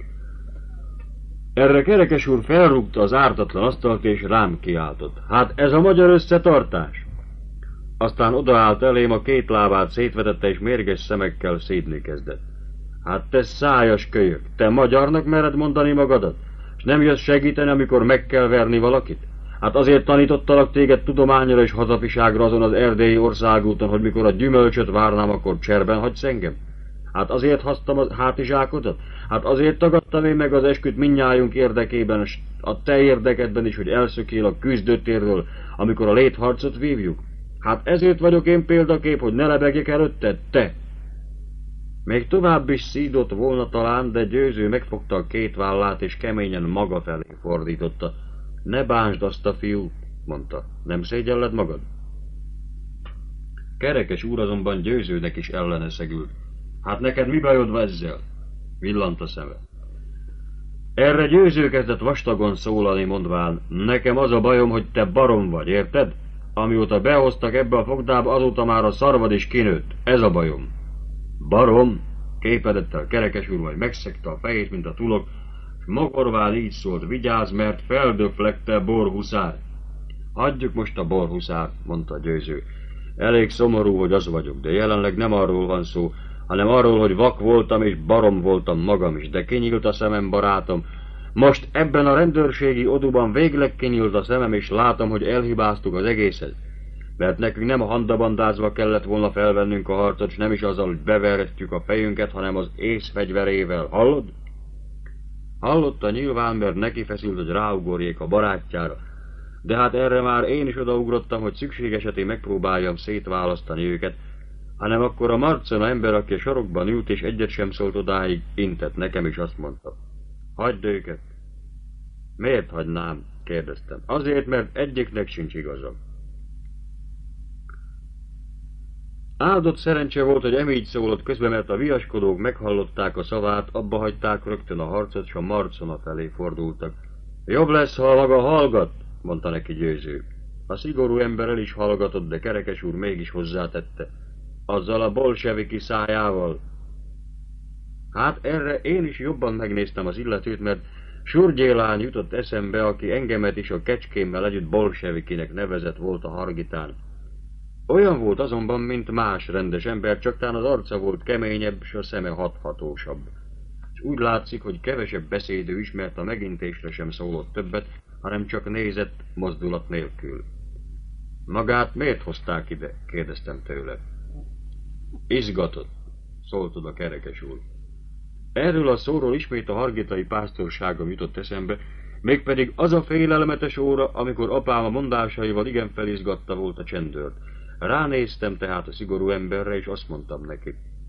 Erre Kerekes úr felrúgta az ártatlan asztalt, és rám kiáltott. Hát ez a magyar összetartás? Aztán odaállt elém, a két lábát szétvetette, és mérges szemekkel szídni kezdett. Hát te szájas kölyök, te magyarnak mered mondani magadat? És nem jössz segíteni, amikor meg kell verni valakit? Hát azért tanítottalak téged tudományra és hazafiságra azon az erdélyi országúton, hogy mikor a gyümölcsöt várnám, akkor cserben hagysz engem? Hát azért hasztam a hátizsákodat? Hát azért tagadtam én meg az esküt mindnyájunk érdekében, és a te érdekedben is, hogy elszökél a küzdőtérről, amikor a létharcot vívjuk? Hát ezért vagyok én példakép, hogy ne lebegjek előtted, te! Még tovább is szídott volna talán, de Győző megfogta a két vállát, és keményen maga felé fordította. Ne bánsd azt a fiút, mondta. Nem szégyelled magad? Kerekes úr azonban Győzőnek is ellene szegült. Hát neked mi bajod ezzel? Villant a szeme. Erre Győző kezdett vastagon szólani, mondván, nekem az a bajom, hogy te barom vagy, érted? Amióta behoztak ebbe a fogdába, azóta már a szarvad is kinőtt. Ez a bajom. Barom, képedett el Kerekes úr, majd megszegte a fejét, mint a tulok, s mogorván így szólt, vigyázz, mert feldöflegte borhuszár. Hagyjuk most a borhuszár, mondta Győző. Elég szomorú, hogy az vagyok, de jelenleg nem arról van szó, hanem arról, hogy vak voltam és barom voltam magam is, de kinyílt a szemem, barátom. Most ebben a rendőrségi oduban végleg kinyílt a szemem, és látom, hogy elhibáztuk az egészet. Mert nekünk nem a handabandázva kellett volna felvennünk a harcot, s nem is azzal, hogy beverhetjük a fejünket, hanem az észfegyverével. Hallod? Hallotta nyilván, mert neki feszült, hogy ráugorjék a barátjára. De hát erre már én is odaugrottam, hogy szükség esetén megpróbáljam szétválasztani őket, hanem akkor a Marcona ember, aki a sarokban ült és egyet sem szólt odáig, intett nekem, és azt mondta. Hagyd őket. Miért hagynám? Kérdeztem. Azért, mert egyiknek sincs igaza. Áldott szerencse volt, hogy emígy szólott közben, mert a viaskodók meghallották a szavát, abba hagyták rögtön a harcot, s a Marcona felé fordultak. Jobb lesz, ha maga hallgat, mondta neki Győző. A szigorú ember el is hallgatott, de Kerekes úr mégis hozzátette. Azzal a bolseviki szájával. Hát erre én is jobban megnéztem az illetőt, mert Surgyélány jutott eszembe, aki engemet is a kecskémmel együtt bolsevikinek nevezett volt a Hargitán. Olyan volt azonban, mint más rendes ember, csak tán az arca volt keményebb, s a szeme hathatósabb. És úgy látszik, hogy kevesebb beszédő is, mert a megintésre sem szólott többet, hanem csak nézett mozdulat nélkül. Magát miért hozták ide? Kérdeztem tőle. Izgatott, szólt oda Kerekes úr. Erről a szóról ismét a hargitai pásztorságom jutott eszembe, mégpedig az a félelmetes óra, amikor apám a mondásaival igen felizgatta volt a csendőrt. Ránéztem tehát a szigorú emberre, és azt mondtam neki.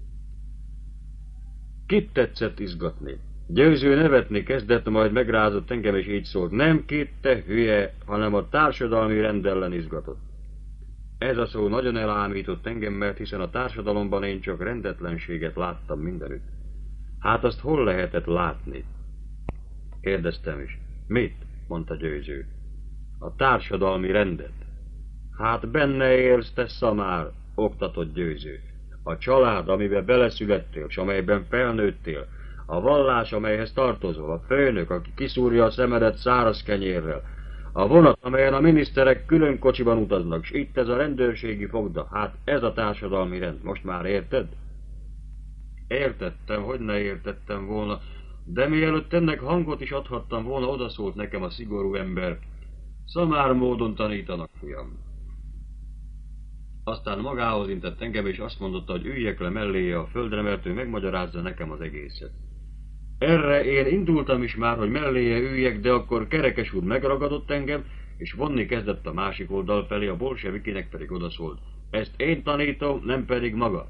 Kit tetszett izgatni? Győző nevetni kezdett, majd megrázott engem, és így szólt. Nem Kit, te hülye, hanem a társadalmi rend ellen izgatott. Ez a szó nagyon elámított engem, mert hiszen a társadalomban én csak rendetlenséget láttam mindenütt. Hát azt hol lehetett látni? Kérdeztem is. Mit? Mondta Győző. A társadalmi rendet. Hát benne élsz, te szamár, oktatott Győző. A család, amiben beleszülettél, s amelyben felnőttél, a vallás, amelyhez tartozol, a főnök, aki kiszúrja a szemedet száraz kenyérrel, a vonat, amelyen a miniszterek külön kocsiban utaznak, s itt ez a rendőrségi fogda, hát ez a társadalmi rend, most már érted? Értettem, hogy ne értettem volna, de mielőtt ennek hangot is adhattam volna, odaszólt nekem a szigorú ember. Szamár módon tanítanak, fiam. Aztán magához intett engem, és azt mondotta, hogy üljek le melléje a földre, mert ő megmagyarázza nekem az egészet. Erre én indultam is már, hogy melléje üljek, de akkor Kerekes úr megragadott engem, és vonni kezdett a másik oldal felé, a bolsevikinek pedig odaszólt. Ezt én tanítom, nem pedig maga.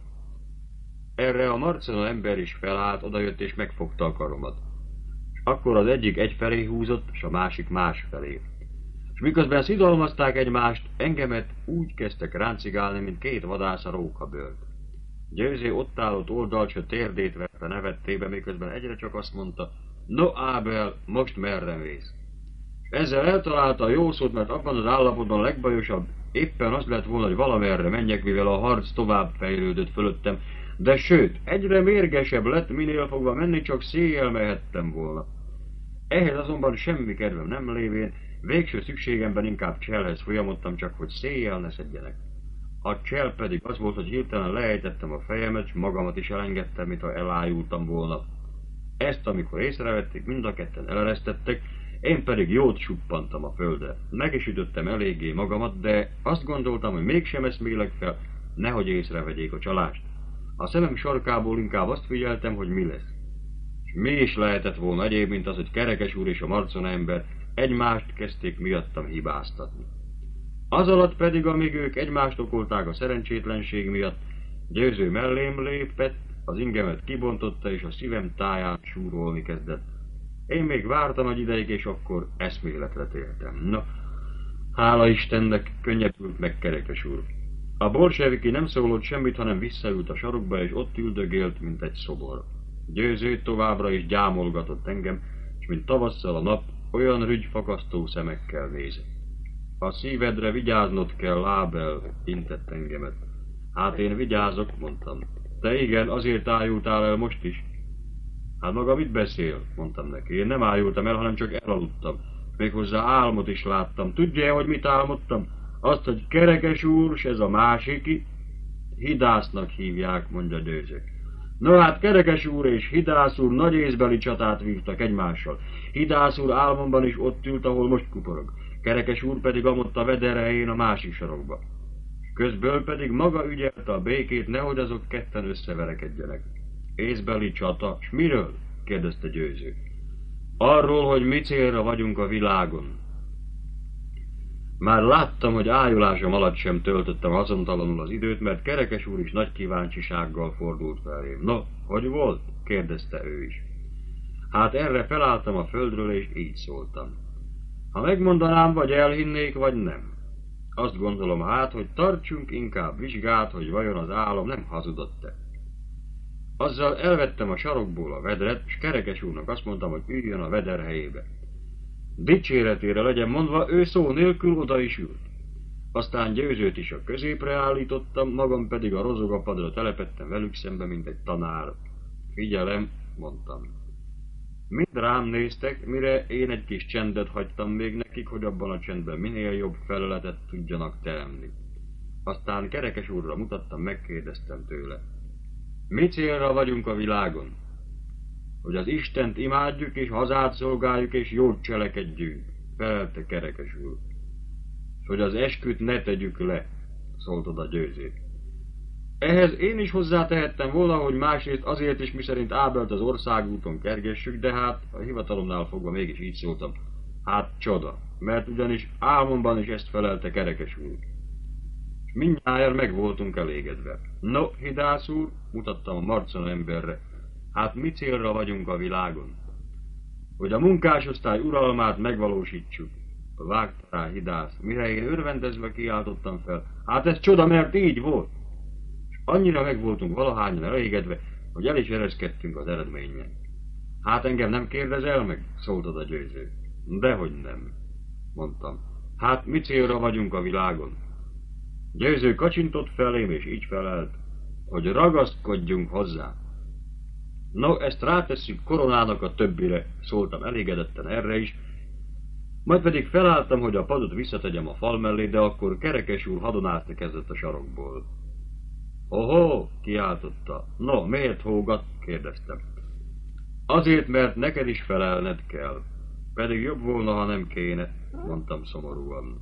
Erre a marcona ember is felállt, odajött és megfogta a karomat. És akkor az egyik egyfelé húzott, és a másik másfelé. És miközben szidalmazták egymást, engemet úgy kezdtek ráncigálni, mint két vadász a rókabőrt. Győző ott állott oldalcsa térdét vette nevettébe, miközben egyre csak azt mondta, no Ábel, most merre mész? És ezzel eltalálta a jó szót, mert abban az állapotban legbajosabb éppen az lett volna, hogy valamerre menjek, mivel a harc tovább fejlődött fölöttem, de sőt, egyre mérgesebb lett, minél fogva menni, csak széjjel mehettem volna. Ehhez azonban semmi kedvem nem lévén, végső szükségemben inkább cselhez folyamodtam, csak hogy széjjel ne szedjenek. A csel pedig az volt, hogy hirtelen leejtettem a fejemet, s magamat is elengedtem, mintha elájultam volna. Ezt, amikor észrevették, mind a ketten eleresztettek, én pedig jót suppantam a földre. Meg is ütöttem eléggé magamat, de azt gondoltam, hogy mégsem eszmélek fel, nehogy észrevegyék a csalást. A szemem sarkából inkább azt figyeltem, hogy mi lesz. És mi is lehetett volna egyéb, mint az, hogy Kerekes úr és a marcona ember egymást kezdték miattam hibáztatni. Az alatt pedig, amíg ők egymást okolták a szerencsétlenség miatt, Győző mellém lépett, az ingemet kibontotta, és a szívem táján súrolni kezdett. Én még vártam egy ideig, és akkor eszméletre tértem. Na, hála Istennek, könnyebbült meg Kerekes úr. A bolseviki nem szólott semmit, hanem visszaült a sarokba, és ott üldögélt, mint egy szobor. Győző továbbra is gyámolgatott engem, és mint tavasszal a nap, olyan rügyfakasztó szemekkel nézett. A szívedre vigyáznod kell, Ábel, intett engemet. Hát én vigyázok, mondtam. Te igen, azért ájultál el most is. Hát maga mit beszél, mondtam neki. Én nem ájultam el, hanem csak elaludtam. Méghozzá álmot is láttam. Tudja, hogy mit álmodtam? Azt, hogy Kerekes úr, s ez a másik, Hidásznak hívják, mondja Győző. No hát Kerekes úr és Hidász úr nagy észbeli csatát vívtak egymással. Hidász úr álmomban is ott ült, ahol most kuporog. Kerekes úr pedig amott a veder helyén a másik sarokba. Közből pedig maga ügyelte a békét, nehogy azok ketten összeverekedjenek. Észbeli csata, s miről? kérdezte Győző. Arról, hogy mi célra vagyunk a világon. Már láttam, hogy ájulásom alatt sem töltöttem haszontalanul az időt, mert Kerekes úr is nagy kíváncsisággal fordult felém. No, hogy volt? kérdezte ő is. Hát erre felálltam a földről, és így szóltam. Ha megmondanám, vagy elhinnék, vagy nem. Azt gondolom hát, hogy tartsunk inkább vizsgát, hogy vajon az álom nem hazudott-e. Azzal elvettem a sarokból a vedret, s Kerekes úrnak azt mondtam, hogy üljön a veder helyébe. Dicséretére legyen mondva, ő szó nélkül oda is ült. Aztán Győzőt is a középre állítottam, magam pedig a rozogapadra telepettem velük szembe, mint egy tanár. Figyelem, mondtam. Mind rám néztek, mire én egy kis csendet hagytam még nekik, hogy abban a csendben minél jobb feleletet tudjanak teremni. Aztán Kerekes úrra mutattam, megkérdeztem tőle. Mi célra vagyunk a világon? Hogy az Istent imádjuk, és hazát szolgáljuk, és jót cselekedjünk, felelte Kerekes úr. És hogy az esküt ne tegyük le, szólt oda Győző. Ehhez én is hozzátehettem volna, hogy másrészt azért is, miszerint Ábelt az országúton kergessük, de hát a hivatalomnál fogva mégis így szóltam. Hát csoda, mert ugyanis álmomban is ezt felelte Kerekes úr. És mindnyájan meg voltunk elégedve. No, Hidász úr, mutattam a marcon emberre, hát mi célra vagyunk a világon? Hogy a munkásosztály uralmát megvalósítsuk. Vágta rá Hidász, mire én örvendezve kiáltottam fel. Hát ez csoda, mert így volt. És annyira meg voltunk valahányan elégedve, hogy el is ereszkedtünk az eredményen. Hát engem nem kérdezel meg? Szóltad a győző. Dehogy nem, mondtam. Hát mi célra vagyunk a világon? Győző kacsintott felém, és így felelt, hogy ragaszkodjunk hozzá. No, ezt rátesszük koronának a többire, szóltam elégedetten erre is, majd pedig felálltam, hogy a padot visszategyem a fal mellé, de akkor Kerekes úr hadonászni kezdett a sarokból. Ohó, kiáltotta. No, miért hógat? Kérdeztem. Azért, mert neked is felelned kell. Pedig jobb volna, ha nem kéne, mondtam szomorúan.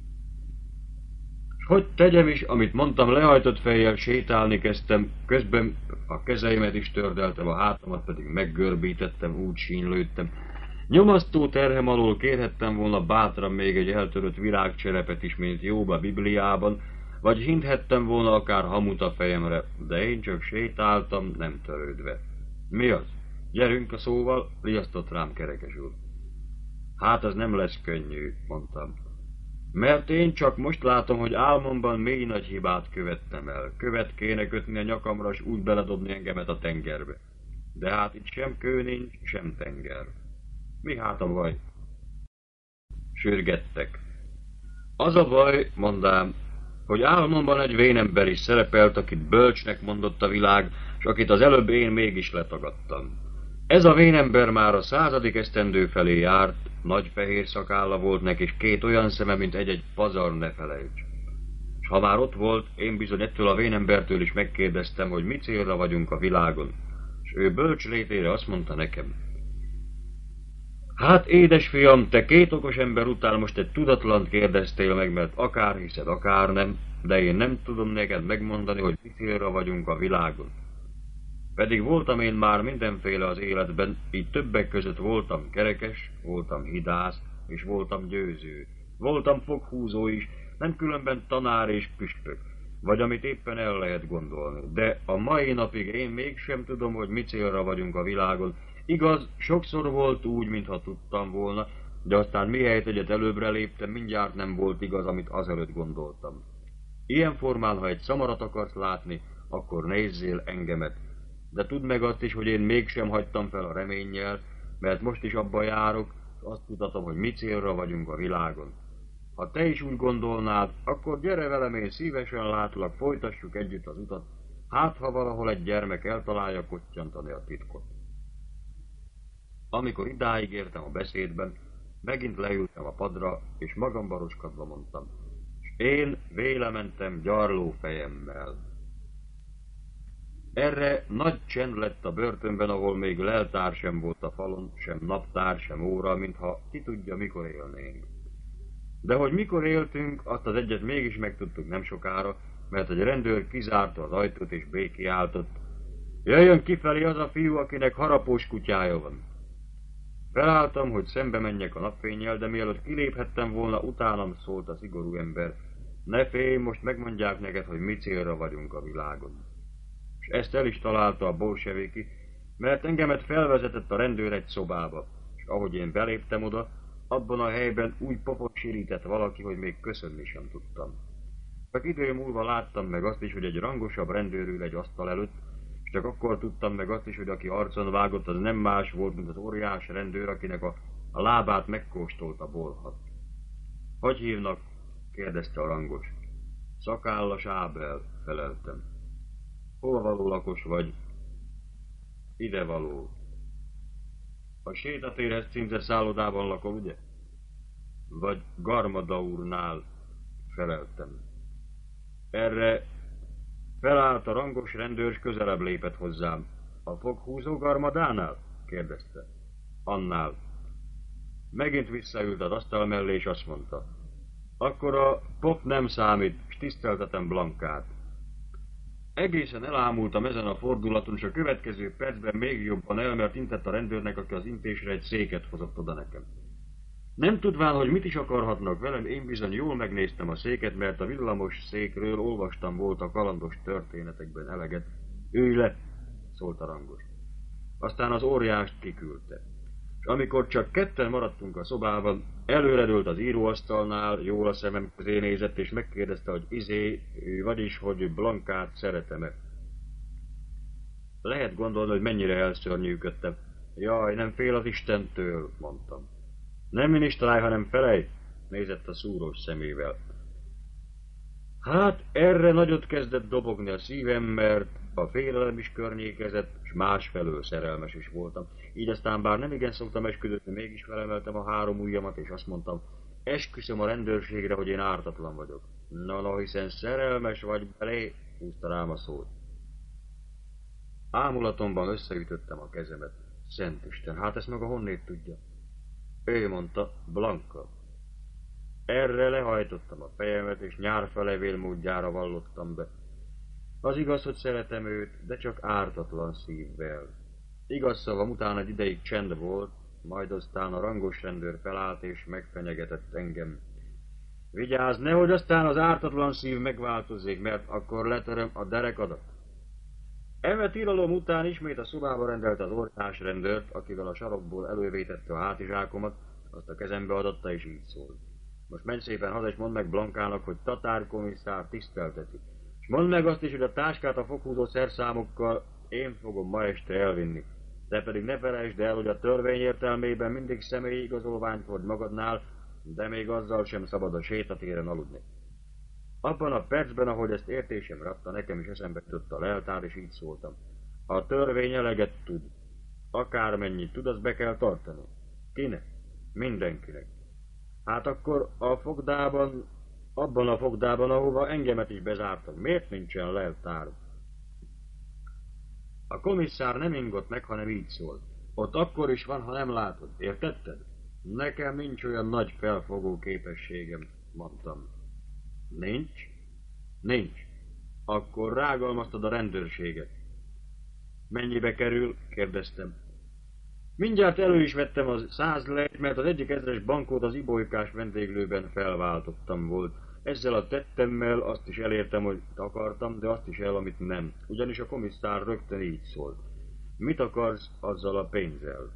S hogy tegyem is, amit mondtam, lehajtott fejjel sétálni kezdtem, közben a kezeimet is tördeltem, a hátamat pedig meggörbítettem, úgy sínlődtem. Nyomasztó terhem alól kérhettem volna bátran még egy eltörött virágcserepet is, mint Jóba Bibliában, vagy hinthettem volna akár hamut a fejemre, de én csak sétáltam, nem törődve. Mi az? Gyerünk a szóval, riasztott rám Kerekes úr. Hát az nem lesz könnyű, mondtam. Mert én csak most látom, hogy álmomban mély nagy hibát követtem el. Követ kéne kötni a nyakamra, s úgy beledobni engemet a tengerbe. De hát itt sem kő nincs, sem tenger. Mi hát a baj? Sürgettek. Az a baj, mondám, hogy álmomban egy vénember is szerepelt, akit bölcsnek mondott a világ, s akit az előbb én mégis letagadtam. Ez a vénember már a 100. esztendő felé járt, nagy fehér szakálla volt neki, és 2 olyan szeme, mint egy-egy pazar, ne felejts. S ha már ott volt, én bizony ettől a vénembertől is megkérdeztem, hogy mi célra vagyunk a világon, és ő bölcs létére azt mondta nekem. Hát, édesfiam, te 2 okos ember után most egy tudatlant kérdeztél meg, mert akár hiszed, akár nem, de én nem tudom neked megmondani, hogy mi célra vagyunk a világon. Pedig voltam én már mindenféle az életben, így többek között voltam kerekes, voltam hidász, és voltam győző. Voltam foghúzó is, nem különben tanár és püspök, vagy amit éppen el lehet gondolni. De a mai napig én mégsem tudom, hogy mi célra vagyunk a világon. Igaz, sokszor volt úgy, mintha tudtam volna, de aztán mihelyt egyet előbbre léptem, mindjárt nem volt igaz, amit azelőtt gondoltam. Ilyen formán, ha egy szamarat akarsz látni, akkor nézzél engemet. De tudd meg azt is, hogy én mégsem hagytam fel a reménnyel, mert most is abba járok, és azt mutatom, hogy mi célra vagyunk a világon. Ha te is úgy gondolnád, akkor gyere velem, én szívesen látlak, folytassuk együtt az utat, hát ha valahol egy gyermek eltalálja kottyantani a titkot. Amikor idáig értem a beszédben, megint leültem a padra, és magamba roskadva mondtam, és én vélementem gyarló fejemmel. Erre nagy csend lett a börtönben, ahol még leltár sem volt a falon, sem naptár, sem óra, mintha ki tudja, mikor élnénk. De hogy mikor éltünk, azt az egyet mégis megtudtuk nem sokára, mert egy rendőr kizárta az ajtót és békiáltott. Jöjjön kifelé az a fiú, akinek harapós kutyája van. Felálltam, hogy szembe menjek a napfénnyel, de mielőtt kiléphettem volna, utánam szólt a szigorú ember. Ne félj, most megmondják neked, hogy mi célra vagyunk a világon. És ezt el is találta a bolseviki, mert engemet felvezetett a rendőr egy szobába, és ahogy én beléptem oda, abban a helyben úgy pofot sirített valaki, hogy még köszönni sem tudtam. Csak idő múlva láttam meg azt is, hogy egy rangosabb rendőr ül egy asztal előtt, és csak akkor tudtam meg azt is, hogy aki arcon vágott, az nem más volt, mint az óriás rendőr, akinek a lábát megkóstolta bolhat. Hogy hívnak? Kérdezte a rangos. Szakállas Ábel, feleltem. Hol való lakos vagy? Ide való. A sétatérhez címzett szállodában lakol, ugye? Vagy Garmada úrnál, feleltem. Erre felállt a rangos rendőr, s közelebb lépett hozzám. A foghúzó Garmadánál? Kérdezte. Annál. Megint visszaült az asztal mellé, és azt mondta. Akkor a pop nem számít, s tiszteltetem Blankát. Egészen elámultam ezen a fordulaton, és a következő percben még jobban elmert intett a rendőrnek, aki az intésre egy széket hozott oda nekem. Nem tudván, hogy mit is akarhatnak velem, én bizony jól megnéztem a széket, mert a villamos székről olvastam volt a kalandos történetekben eleget. Ülj le, szólt a rangos. Aztán az óriást kiküldte. És amikor csak ketten maradtunk a szobában, előredőlt az íróasztalnál, jól a szemem közé nézett, és megkérdezte, hogy vagyis, hogy Blankát szeretem-e. Lehet gondolni, hogy mennyire elszörnyűködtem. Jaj, nem fél az Istentől, mondtam. Nem minisztrálj, hanem felej, nézett a szúrós szemével. Hát erre nagyot kezdett dobogni a szívem, mert a félelem is környékezett, s másfelől szerelmes is voltam. Így aztán bár nem igen szoktam esküdözni, mégis felemeltem a 3 ujjamat, és azt mondtam, esküszöm a rendőrségre, hogy én ártatlan vagyok. Na, hiszen szerelmes vagy belé, húzta rám a szót. Ámulatomban összeütöttem a kezemet. Szentisten, hát ezt maga honnét tudja? Ő mondta, Blanka. Erre lehajtottam a fejemet, és nyárfelevél módjára vallottam be. Az igaz, hogy szeretem őt, de csak ártatlan szívvel. Igaz szavam után egy ideig csend volt, majd aztán a rangos rendőr felállt és megfenyegetett engem. Vigyázz, nehogy aztán az ártatlan szív megváltozzék, mert akkor letöröm a derekadat. Eme tilalom után ismét a szobába rendelte az óriás rendőrt, akivel a sarokból elővétette a hátizsákomat, azt a kezembe adatta és így szólt. Most menj szépen haza, és mondd meg Blankának, hogy Tatár komisszár tisztelteti. És mondd meg azt is, hogy a táskát a foghúzó szerszámokkal én fogom ma este elvinni. De pedig ne felejtsd el, hogy a törvény értelmében mindig személyi igazolványt vagy magadnál, de még azzal sem szabad a sétatéren aludni. Abban a percben, ahogy ezt értésemre adta, nekem is eszembe jutott a leltár, és így szóltam. A törvény eleget tud. Akármennyit tud, azt be kell tartani. Kinek? Mindenkinek. Hát akkor abban a fogdában, ahova engemet is bezártak, miért nincsen leltár? A komisszár nem ingott meg, hanem így szólt. Ott akkor is van, ha nem látod. Értetted? Nekem nincs olyan nagy felfogó képességem, mondtam. Nincs? Nincs. Akkor rágalmaztad a rendőrséget. Mennyibe kerül? Kérdeztem. Mindjárt elő is vettem az 100 lejt, mert az egyik ezres bankót az ibolykás vendéglőben felváltottam volt. Ezzel a tettemmel azt is elértem, hogy akartam, de azt is el, amit nem. Ugyanis a komisszár rögtön így szólt. Mit akarsz azzal a pénzzel?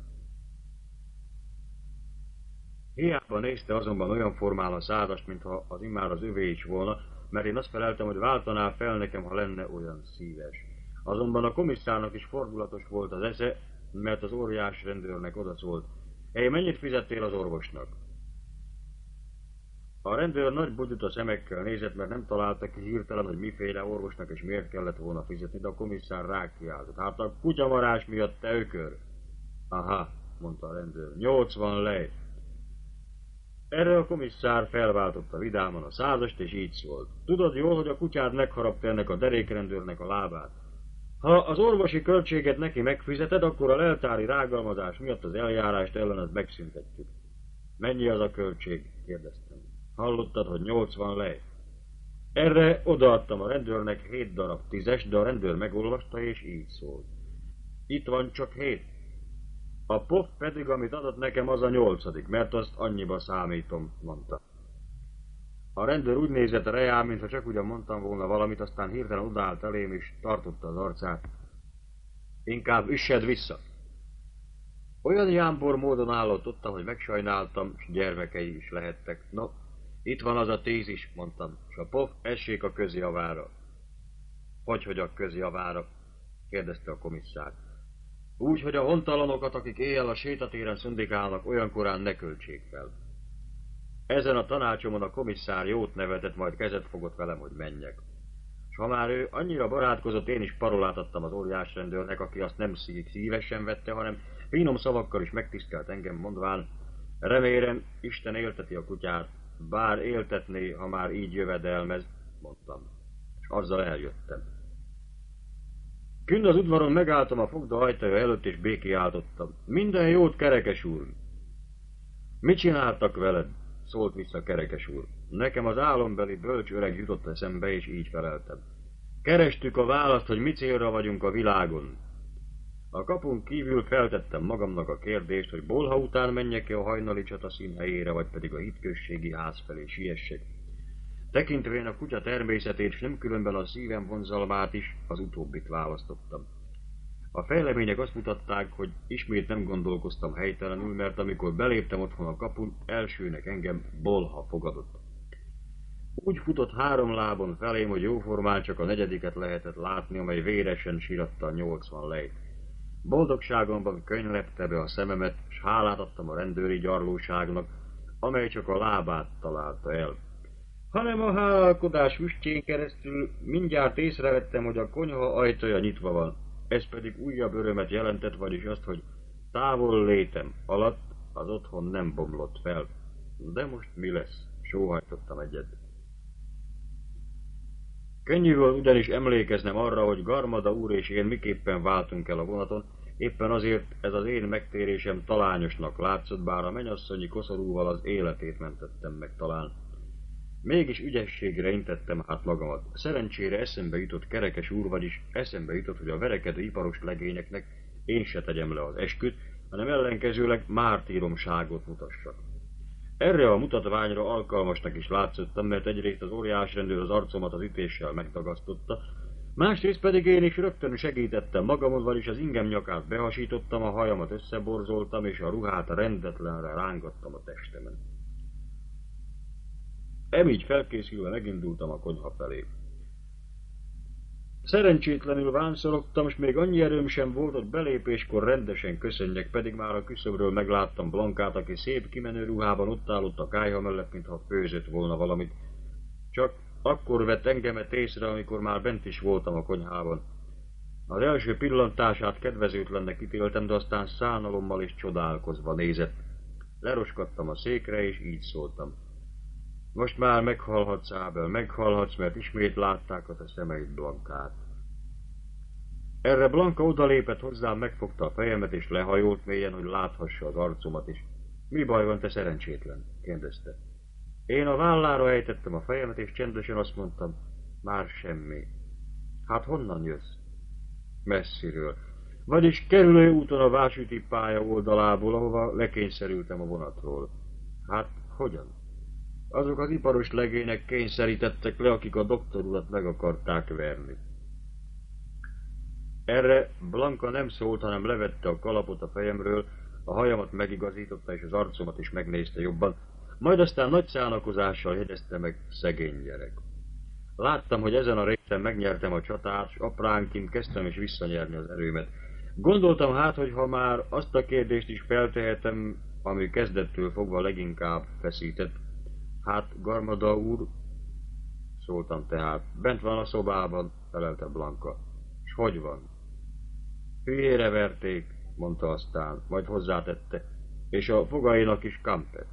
Hiába nézte azonban olyan formál a százast, mintha az immár az övé is volna, mert én azt feleltem, hogy váltaná fel nekem, ha lenne olyan szíves. Azonban a komisszárnak is fordulatos volt az esze, mert az óriás rendőrnek odaszólt. Hé, mennyit fizettél az orvosnak? A rendőr nagy bugyuta szemekkel nézett, mert nem találta ki hirtelen, hogy miféle orvosnak és miért kellett volna fizetni, de a komisszár rákiáltott. Hát a kutyamarás miatt, te ökör! Aha, mondta a rendőr, 80 lej. Erre a komisszár felváltotta vidáman a 100-ast, és így szólt. Tudod jól, hogy a kutyád megharapta ennek a derékrendőrnek a lábát. Ha az orvosi költséget neki megfizeted, akkor a leltári rágalmazás miatt az eljárást ellened megszüntetjük. Mennyi az a költség? Kérdeztem. Hallottad, hogy 80 lej? Erre odaadtam a rendőrnek 7 darab 10-es, de a rendőr megolvasta, és így szólt. Itt van csak 7. A pof pedig, amit adott nekem, az a 8., mert azt annyiba számítom, mondta. A rendőr úgy nézett rám, mintha csak ugyan mondtam volna valamit, aztán hirtelen odaállt elém, és tartotta az arcát. Inkább üssed vissza. Olyan jámbor módon állott, hogy megsajnáltam, s gyermekei is lehettek. No, itt van az a 10 is, mondtam, s a pof essék a közjavára. Hogy a közjavára? Kérdezte a komisszár. Úgy, hogy a hontalanokat, akik éjjel a sétatéren szundikálnak, olyankorán ne költsék fel. Ezen a tanácsomon a komisszár jót nevetett, majd kezet fogott velem, hogy menjek. S ha már ő annyira barátkozott, én is parolát adtam az óriás rendőrnek, aki azt nem szívesen vette, hanem finom szavakkal is megtisztelt engem, mondván, remélem, Isten élteti a kutyát, bár éltetné, ha már így jövedelmez, mondtam. És azzal eljöttem. Künn az udvaron megálltam a fogda ajtaja előtt, és békiáltottam. Minden jót, Kerekes úr! Mit csináltak veled? Szólt vissza Kerekes úr. Nekem az álombeli bölcs öreg jutott eszembe, és így feleltem. Kerestük a választ, hogy mi célra vagyunk a világon. A kapun kívül feltettem magamnak a kérdést, hogy Bolha után menjek-e a hajnali csata színhelyére, vagy pedig a hitközségi ház felé siessek. Tekintvén a kutya természetét, s nem különben a szívem vonzalmát is, az utóbbit választottam. A fejlemények azt mutatták, hogy ismét nem gondolkoztam helytelenül, mert amikor beléptem otthon a kapun, elsőnek engem Bolha fogadott. Úgy futott 3 lábon felém, hogy jóformán csak a 4. lehetett látni, amely véresen síratta a 80 lejt. Boldogságomban könylepte be a szememet, s hálát adtam a rendőri gyarlóságnak, amely csak a lábát találta el. Hanem a hálálkodás füstjén keresztül mindjárt észrevettem, hogy a konyha ajtaja nyitva van. Ez pedig újabb örömet jelentett, vagyis azt, hogy távol létem alatt az otthon nem bomlott fel. De most mi lesz? Sóhajtottam egyet. Könnyű volt ugyanis emlékeznem arra, hogy Garmada úr és én miképpen váltunk el a vonaton, éppen azért ez az én megtérésem talányosnak látszott, bár a mennyasszonyi koszorúval az életét mentettem meg talán. Mégis ügyességre intettem hát magamat. Szerencsére eszembe jutott Kerekes úr, vagyis eszembe jutott, hogy a verekedő iparos legényeknek én se tegyem le az esküt, hanem ellenkezőleg mártíromságot mutassak. Erre a mutatványra alkalmasnak is látszottam, mert egyrészt az óriásrendőr az arcomat az ütéssel megtagasztotta, másrészt pedig én is rögtön segítettem magamon, vagyis az ingem nyakát behasítottam, a hajamat összeborzoltam, és a ruhát rendetlenre rángattam a testemen. Emígy felkészülve megindultam a konyha felé. Szerencsétlenül vánszorogtam, s még annyi erőm sem volt, hogy belépéskor rendesen köszönjek, pedig már a küszöbről megláttam Blankát, aki szép kimenő ruhában ott állott a kályha mellett, mintha főzött volna valamit. Csak akkor vett engemet észre, amikor már bent is voltam a konyhában. Az első pillantását kedvezőtlennek ítéltem, de aztán szánalommal és csodálkozva nézett. Leroskadtam a székre, és így szóltam. Most már meghalhatsz, Ábel, meghalhatsz, mert ismét látták a te szemeid Blankát. Erre Blanka odalépett hozzám, megfogta a fejemet, és lehajolt mélyen, hogy láthassa az arcomat is. Mi baj van, te szerencsétlen? Kérdezte. Én a vállára ejtettem a fejemet, és csendesen azt mondtam, már semmi. Hát honnan jössz? Messziről. Vagyis kerülő úton a vasúti pálya oldalából, ahova lekényszerültem a vonatról. Hát hogyan? Azok az iparos legények kényszerítettek le, akik a doktor urat meg akarták verni. Erre Blanka nem szólt, hanem levette a kalapot a fejemről, a hajamat megigazította, és az arcomat is megnézte jobban, majd aztán nagy szánakozással jegyezte meg, szegény gyerek. Láttam, hogy ezen a réten megnyertem a csatát, s apránként kezdtem is visszanyerni az erőmet. Gondoltam hát, hogy ha már azt a kérdést is feltehetem, ami kezdettől fogva leginkább feszített. Hát, Garmada úr, szóltam tehát, bent van a szobában, felelte Blanka. S hogy van? Hülyére verték, mondta aztán, majd hozzátette, és a fogainak is kampec.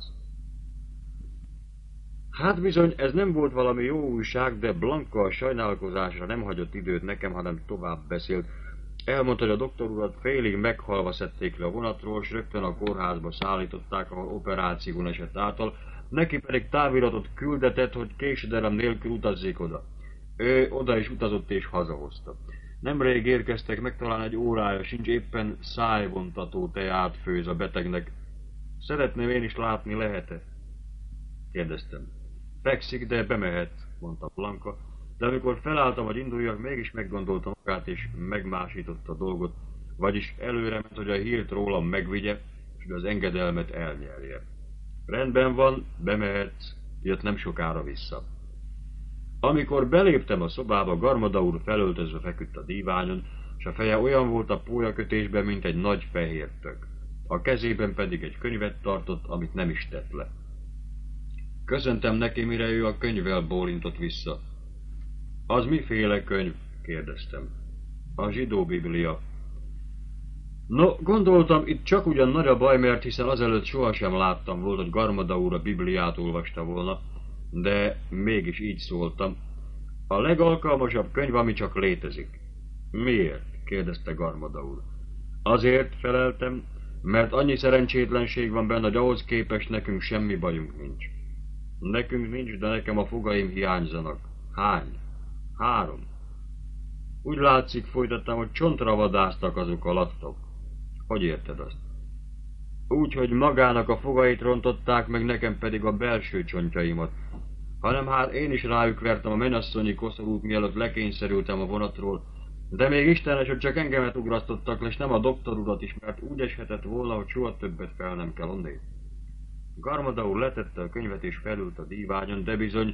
Hát bizony, ez nem volt valami jó újság, de Blanka a sajnálkozásra nem hagyott időt nekem, hanem tovább beszélt. Elmondta, hogy a doktor urat félig meghalva szedték le a vonatról, s rögtön a kórházba szállították, ahol operáción esett által, neki pedig táviratot küldetett, hogy késedelem nélkül utazzék oda. Ő oda is utazott és hazahozta. Nemrég érkeztek meg, talán egy órája sincs, éppen szájvontató teát főz a betegnek. Szeretném én is látni, lehet-e? Kérdeztem. Fekszik, de bemehet, mondta Blanka, de amikor felálltam, hogy induljak, mégis meggondoltam magát és megmásította a dolgot, vagyis előre ment, hogy a hírt rólam megvigye, és az engedelmet elnyerje. Rendben van, bemehetsz, jött nem sokára vissza. Amikor beléptem a szobába, Garmada úr felöltözve feküdt a díványon, s a feje olyan volt a pólyakötésben, mint egy nagy fehér tök. A kezében pedig egy könyvet tartott, amit nem is tett le. Köszöntem neki, mire ő a könyvvel bólintott vissza. Az miféle könyv? Kérdeztem. A zsidó biblia. No, gondoltam, itt csak ugyan nagy a baj, mert hiszen azelőtt sohasem láttam volt, hogy Garmada úr a Bibliát olvasta volna, de mégis így szóltam. A legalkalmasabb könyv, ami csak létezik. Miért? Kérdezte Garmada úr. Azért, feleltem, mert annyi szerencsétlenség van benne, hogy ahhoz képest nekünk semmi bajunk nincs. Nekünk nincs, de nekem a fogaim hiányzanak. Hány? 3. Úgy látszik, folytattam, hogy csontra vadásztak azok a lattok. Hogy érted azt? Úgy, hogy magának a fogait rontották, meg nekem pedig a belső csontjaimat. Hanem hát én is rájuk vertem a menasszonyi koszorút, mielőtt lekényszerültem a vonatról, de még istenes, hogy csak engemet ugrasztottak le, és nem a doktor urat is, mert úgy eshetett volna, hogy soha többet fel nem kell onnét. Garmada úr letette a könyvet és felült a díványon, de bizony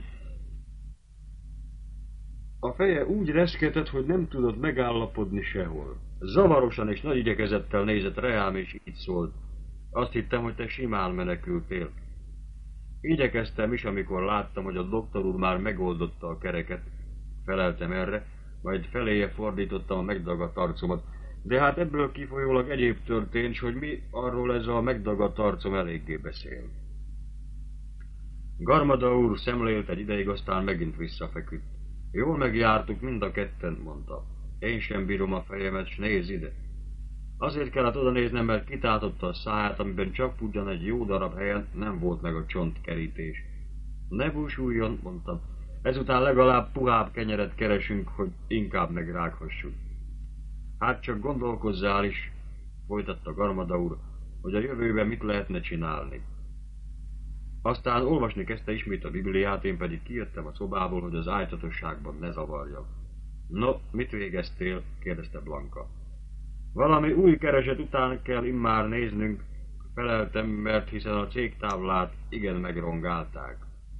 a feje úgy reszketett, hogy nem tudott megállapodni sehol. Zavarosan és nagy igyekezettel nézett rám, és így szólt. Azt hittem, hogy te simán menekültél. Igyekeztem is, amikor láttam, hogy a doktor úr már megoldotta a kereket. Feleltem erre, majd feléje fordítottam a megdagadt arcomat. De hát ebből kifolyólag egyéb történt, hogy mi arról ez a megdagadt arcom eléggé beszél. Garmada úr szemlélt egy ideig, aztán megint visszafeküdt. Jól megjártuk mind a ketten, mondta. Én sem bírom a fejemet, s nézz ide. Azért kellett oda néznem, mert kitátotta a száját, amiben csak ugyan egy jó darab helyen nem volt meg a csontkerítés. Ne búsuljon, mondtam. Ezután legalább puhább kenyeret keresünk, hogy inkább megrághassuk. Hát csak gondolkozzál is, folytatta Garmada úr, hogy a jövőben mit lehetne csinálni. Aztán olvasni kezdte ismét a Bibliát, én pedig kijöttem a szobából, hogy az ájtatosságban ne zavarjak. No, mit végeztél? Kérdezte Blanka. Valami új kereset után kell immár néznünk, feleltem, mert hiszen a cégtáblát igen megrongálták.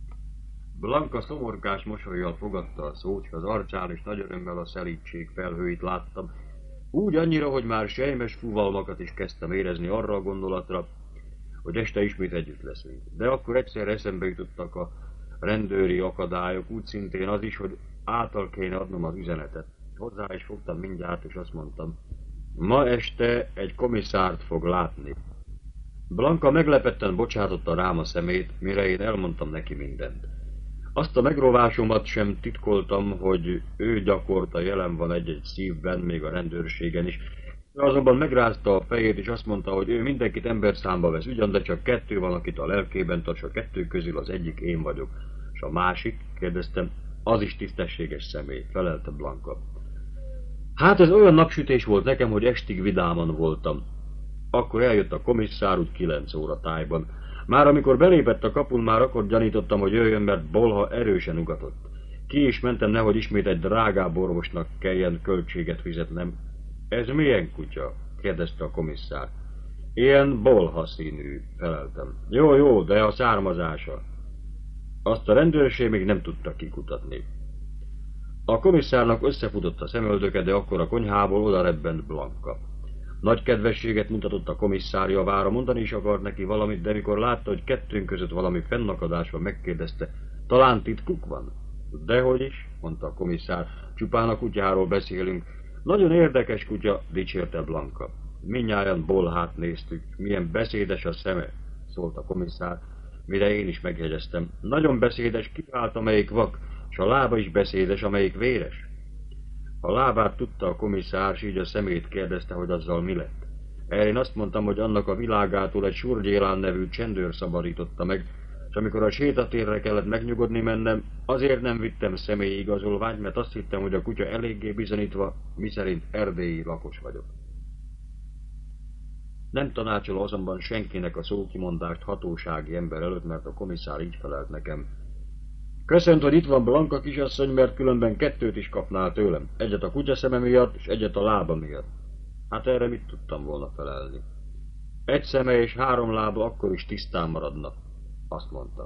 Blanka szomorkás mosollyal fogadta a szót, s az arcán is nagy örömmel a szelídség felhőit láttam, úgy annyira, hogy már sejmes fúvalmakat is kezdtem érezni arra a gondolatra, hogy este ismét együtt leszünk. De akkor egyszer eszembe jutottak a rendőri akadályok, úgy szintén az is, hogy által kéne adnom az üzenetet. Hozzá is fogtam mindjárt, és azt mondtam, ma este egy komisszárt fog látni. Blanka meglepetten bocsátotta rám a szemét, mire én elmondtam neki mindent. Azt a megrovásomat sem titkoltam, hogy ő gyakorta jelen van egy-egy szívben, még a rendőrségen is. Ő azonban megrázta a fejét, és azt mondta, hogy ő mindenkit emberszámba vesz, ugyan, de csak kettő van, akit a lelkében tart, s a kettő közül az egyik én vagyok. És a másik, kérdeztem, az is tisztességes személy, felelte Blanka. Hát ez olyan napsütés volt nekem, hogy estig vidáman voltam. Akkor eljött a komisszár úgy 9 óra tájban. Már amikor belépett a kapun, már akkor gyanítottam, hogy jöjjön, mert bolha erősen ugatott. Ki is mentem, nehogy ismét egy drágább orvosnak kelljen költséget fizetnem. Ez milyen kutya? Kérdezte a komisszár. Ilyen bolha színű, feleltem. Jó, de a származása. Azt a rendőrség még nem tudta kikutatni. A komisszárnak összefutott a szemöldöke, de akkor a konyhából odarebbent Blanka. Nagy kedvességet mutatott a komisszár javára, mondani is akart neki valamit, de mikor látta, hogy kettőnk között valami fennakadás van, megkérdezte, talán titkuk van? Dehogy is, mondta a komisszár, csupán a kutyáról beszélünk. Nagyon érdekes kutya, dicsérte Blanka. Mindnyájan bolhát néztük, milyen beszédes a szeme, szólt a komisszár, mire én is megjegyeztem. Nagyon beszédes, kivált, amelyik vak, s a lába is beszédes, amelyik véres. A lábát tudta a komisszár, s így a szemét kérdezte, hogy azzal mi lett. Erre én azt mondtam, hogy annak a világától egy Surgyélán nevű csendőr szabadította meg, és amikor a sétatérre kellett megnyugodni mennem, azért nem vittem személyi igazolványt, mert azt hittem, hogy a kutya eléggé bizonyítva, miszerint erdélyi lakos vagyok. Nem tanácsol azonban senkinek a szókimondást hatósági ember előtt, mert a komisszár így felelt nekem. Köszönt, hogy itt van Blanka kisasszony, mert különben kettőt is kapnál tőlem. Egyet a kutya szeme miatt, és egyet a lába miatt. Hát erre mit tudtam volna felelni? Egy szeme és 3 lába akkor is tisztán maradna, azt mondtam.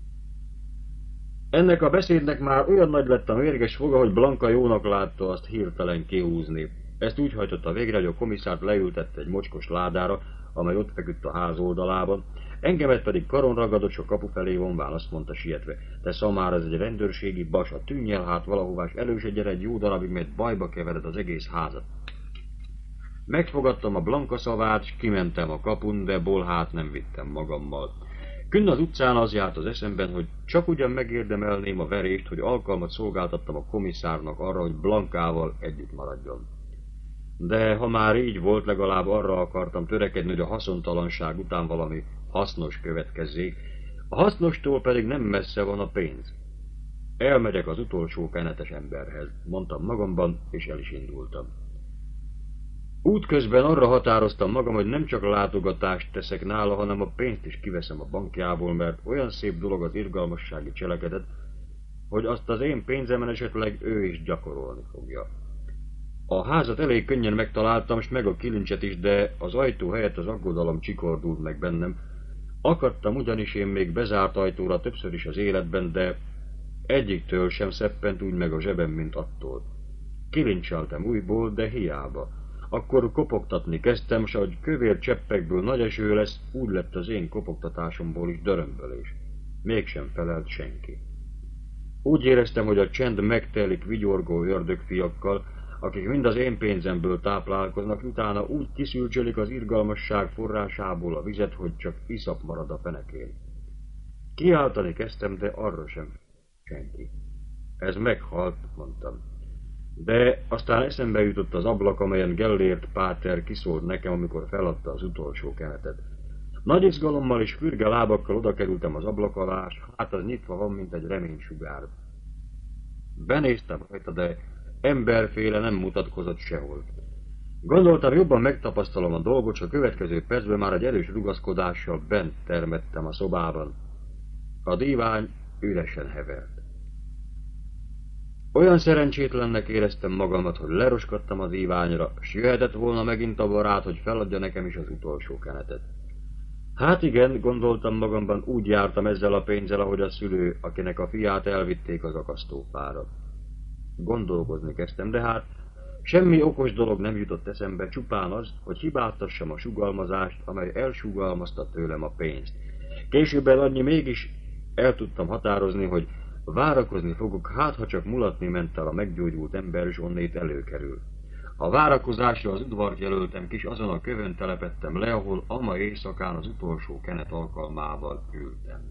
Ennek a beszédnek már olyan nagy lett a mérges foga, hogy Blanka jónak látta azt hirtelen kihúzni. Ezt úgy hajtotta végre, hogy a komisszárt leültette egy mocskos ládára, amely ott feküdt a ház oldalában, engemet pedig karon ragadott, s a kapu felé vonván azt mondta sietve, te szamár, ez egy rendőrségi basa, tűnj el hát valahová, s elősedjen egy jó darabig, mert bajba kevered az egész házat. Megfogadtam a Blanka szavát, s kimentem a kapun, de bolhát nem vittem magammal. Künn az utcán az járt az eszemben, hogy csak ugyan megérdemelném a verést, hogy alkalmat szolgáltattam a komisszárnak arra, hogy Blankával együtt maradjon. De ha már így volt, legalább arra akartam törekedni, hogy a haszontalanság után valami hasznos következzék, a hasznostól pedig nem messze van a pénz. Elmegyek az utolsó kenetes emberhez, mondtam magamban, és el is indultam. Útközben arra határoztam magam, hogy nem csak látogatást teszek nála, hanem a pénzt is kiveszem a bankjából, mert olyan szép dolog az irgalmassági cselekedet, hogy azt az én pénzemen esetleg ő is gyakorolni fogja. A házat elég könnyen megtaláltam, s meg a kilincset is, de az ajtó helyett az aggodalom csikordult meg bennem. Akadtam ugyanis én még bezárt ajtóra többször is az életben, de egyiktől sem szeppent úgy meg a zsebem, mint attól. Kilincseltem újból, de hiába. Akkor kopogtatni kezdtem, s ahogy kövér cseppekből nagy eső lesz, úgy lett az én kopogtatásomból is dörömbölés. Mégsem felelt senki. Úgy éreztem, hogy a csend megtelik vigyorgó ördögfiakkal, akik mind az én pénzemből táplálkoznak, utána úgy kiszülcsölik az irgalmasság forrásából a vizet, hogy csak iszap marad a fenekén. Kiáltani kezdtem, de arra sem senki. Ez meghalt, mondtam. De aztán eszembe jutott az ablak, amelyen Gellért páter kiszólt nekem, amikor feladta az utolsó kenetet. Nagy izgalommal és fürge lábakkal oda kerültem az ablak alá, s hát az nyitva van, mint egy reménysugár. Benéztem rajta, de emberféle nem mutatkozott sehol. Gondoltam, jobban megtapasztalom a dolgot, s a következő percben már egy erős rugaszkodással bent termettem a szobában. A dívány üresen hevert. Olyan szerencsétlennek éreztem magamat, hogy leroskadtam a díványra, s jöhetett volna megint a barát, hogy feladja nekem is az utolsó kenetet. Hát igen, gondoltam magamban, úgy jártam ezzel a pénzzel, ahogy a szülő, akinek a fiát elvitték az akasztófára. Gondolkozni kezdtem, de hát semmi okos dolog nem jutott eszembe, csupán az, hogy hibáztassam a sugalmazást, amely elsugalmazta tőlem a pénzt. Későbben annyi mégis el tudtam határozni, hogy várakozni fogok, hát ha csak mulatni ment el a meggyógyult ember, és onnét előkerül. A várakozásra az udvart jelöltem ki, s azon a kövön telepettem le, ahol ama éjszakán az utolsó kenet alkalmával ültem.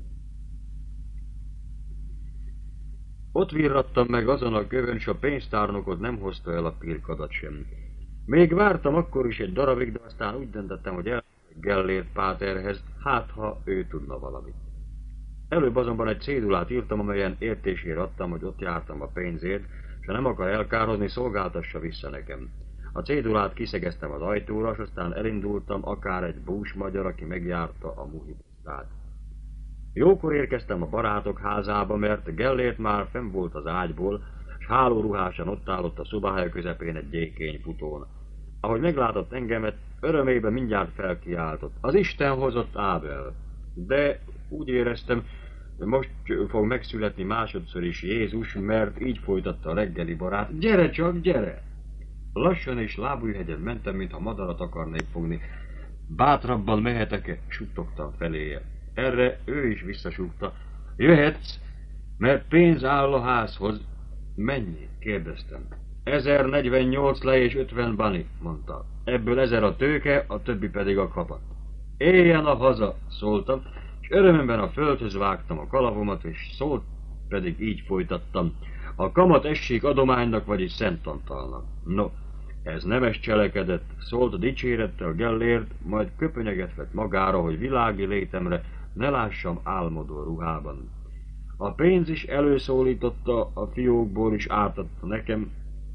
Ott virrattam meg azon a kövön, s a pénztárnokot nem hozta el a pirkadat sem. Még vártam akkor is egy darabig, de aztán úgy döntöttem, hogy elmegyek Gellért páterhez, hát ha ő tudna valamit. Előbb azonban egy cédulát írtam, amelyen értésére adtam, hogy ott jártam a pénzért, és ha nem akar elkározni, szolgáltassa vissza nekem. A cédulát kiszegeztem az ajtóra, és aztán elindultam, akár egy bús magyar, aki megjárta a muhibusztát. Jókor érkeztem a barátok házába, mert Gellért már fenn volt az ágyból, s hálóruhásan ott állott a szobája közepén egy gyékény futón. Ahogy meglátott engemet, örömében mindjárt felkiáltott. Az Isten hozott, Ábel! De úgy éreztem, most fog megszületni másodszor is Jézus, mert így folytatta a reggeli barát. Gyere csak, gyere! Lassan és lábújhegyen mentem, mintha madarat akarnék fogni. Bátrabban mehetek-e? Suttogtam feléje. Erre ő is visszasúgta. Jöhetsz, mert pénz áll a házhoz. Mennyi? Kérdeztem. 1048 le és 50 bani, mondta. Ebből 1000 a tőke, a többi pedig a kapat. Éljen a haza, szóltam, és örömömben a földhöz vágtam a kalavomat, és szólt pedig így folytattam. A kamat essék adománynak, vagyis Szent Antalnak. No, ez nemes cselekedet, szólt dicsérettel Gellért, majd köpönyegetve magára, hogy világi létemre ne lássam álmodó ruhában. A pénz is előszólította, a fiókból is átadta nekem,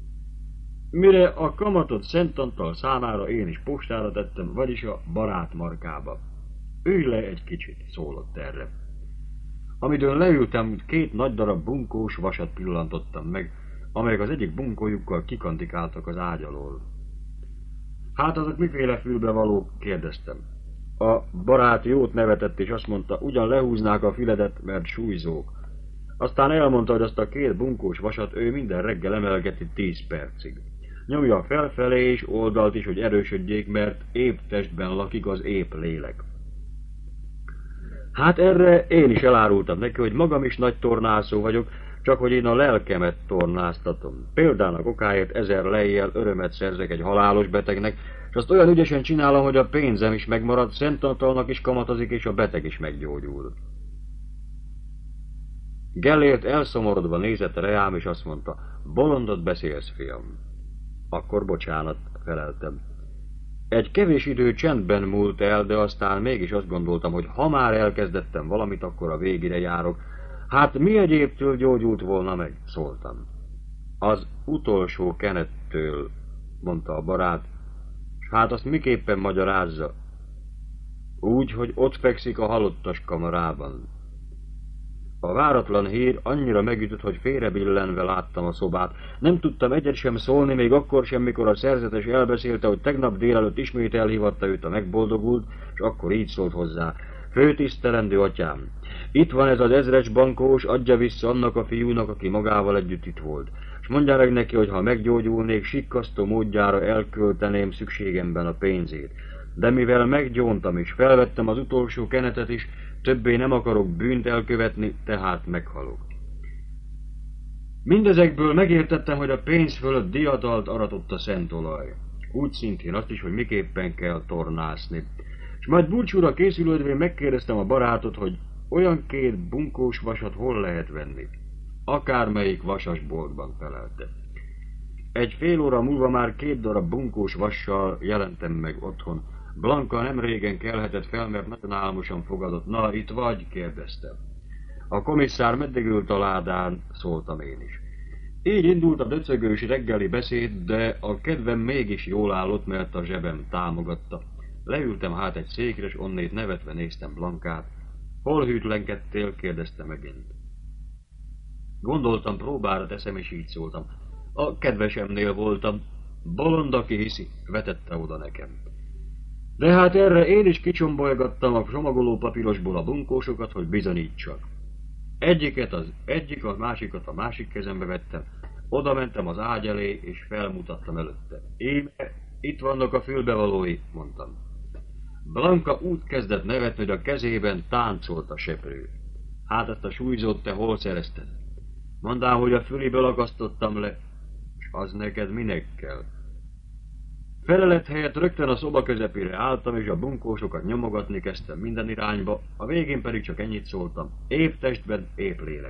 mire a kamatot Szent Antal számára én is postára tettem, vagyis a barát markába. Ülj le egy kicsit, szólott erre. Amidől leültem, 2 nagy darab bunkós vasat pillantottam meg, amelyek az egyik bunkójukkal kikandikáltak az ágy alól. Hát azok miféle fülbevalók? Kérdeztem. A barát jót nevetett, és azt mondta, ugyan lehúznák a füledet, mert súlyzók. Aztán elmondta, hogy azt a 2 bunkós vasat ő minden reggel emelgeti 10 percig. Nyomja felfelé és oldalt is, hogy erősödjék, mert épp testben lakik az épp lélek. Hát erre én is elárultam neki, hogy magam is nagy tornászó vagyok, csak hogy én a lelkemet tornáztatom. Példának okáért 1000 lejjel örömet szerzek egy halálos betegnek, és azt olyan ügyesen csinálom, hogy a pénzem is megmarad, Szent Antalnak is kamatozik, és a beteg is meggyógyul. Gellért elszomorodva nézett reám, és azt mondta, bolondot beszélsz, fiam. Akkor bocsánat, feleltem. Egy kevés idő csendben múlt el, de aztán mégis azt gondoltam, hogy ha már elkezdettem valamit, akkor a végére járok. Hát mi egyébtől gyógyult volna meg, szóltam. Az utolsó kenettől, mondta a barát, s hát azt miképpen magyarázza? Úgy, hogy ott fekszik a halottas kamarában. A váratlan hír annyira megütött, hogy félrebillenve láttam a szobát. Nem tudtam egyet sem szólni, még akkor sem, mikor a szerzetes elbeszélte, hogy tegnap délelőtt ismét elhívatta őt a megboldogult, és akkor így szólt hozzá. Főtisztelendő atyám, itt van ez az ezres bankós, adja vissza annak a fiúnak, aki magával együtt itt volt. És mondja meg neki, hogy ha meggyógyulnék, sikkasztó módjára elkölteném szükségemben a pénzét. De mivel meggyóntam és felvettem az utolsó kenetet is, többé nem akarok bűnt elkövetni, tehát meghalok. Mindezekből megértettem, hogy a pénz fölött diadalt aratott a szent olaj. Úgy szintén azt is, hogy miképpen kell tornászni. És majd búcsúra készülődvén megkérdeztem a barátot, hogy olyan 2 bunkós vasat hol lehet venni. Akármelyik vasasboltban, felelte. Egy fél óra múlva már 2 darab bunkós vassal jelentem meg otthon. Blanka nem régen kelhetett fel, mert nagyon álmosan fogadott. Na, itt vagy? Kérdezte. A komisszár meddig ült a ládán? Szóltam én is. Így indult a döcögős reggeli beszéd, de a kedvem mégis jól állott, mert a zsebem támogatta. Leültem hát egy székre, és onnét nevetve néztem Blankát. Hol hűtlenkedtél? Kérdezte megint. Gondoltam, próbára teszem, és így szóltam. A kedvesemnél voltam. Bolond, aki hiszi, vetette oda nekem. De hát erre én is kicsombolgattam a csomagoló papírosból a bunkósokat, hogy bizonyítsak. Egyiket az egyik, a másikat a másik kezembe vettem. Oda mentem az ágy elé, és felmutattam előtte. Íme, itt vannak a fülbevalói, mondtam. Blanka úgy kezdett nevetni, hogy a kezében táncolt a seprő. Hát ezt a súlyzót te hol szerezted? Mondám, hogy a füliből akasztottam le, és az neked minek kell? Felelet helyett rögtön a szoba közepére álltam, és a bunkósokat nyomogatni kezdtem minden irányba, a végén pedig csak ennyit szóltam. Épp testben, épp lélek.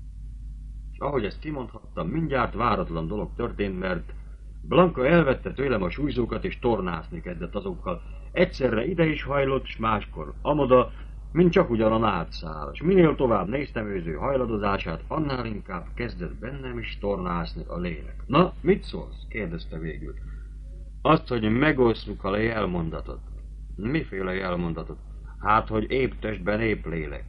És ahogy ezt kimondhattam, mindjárt váratlan dolog történt, mert Blanka elvette tőlem a súlyzókat, és tornászni kezdett azokkal. Egyszerre ide is hajlott, s máskor amoda, mint csak ugyan a nátszál, és minél tovább néztem őző hajladozását, annál inkább kezdett bennem is tornászni a lélek. Na, mit szólsz? Kérdezte végül. Azt, hogy megosszuk a jelmondatot. Miféle jelmondatot? Hát, hogy épp testben, épp lélek.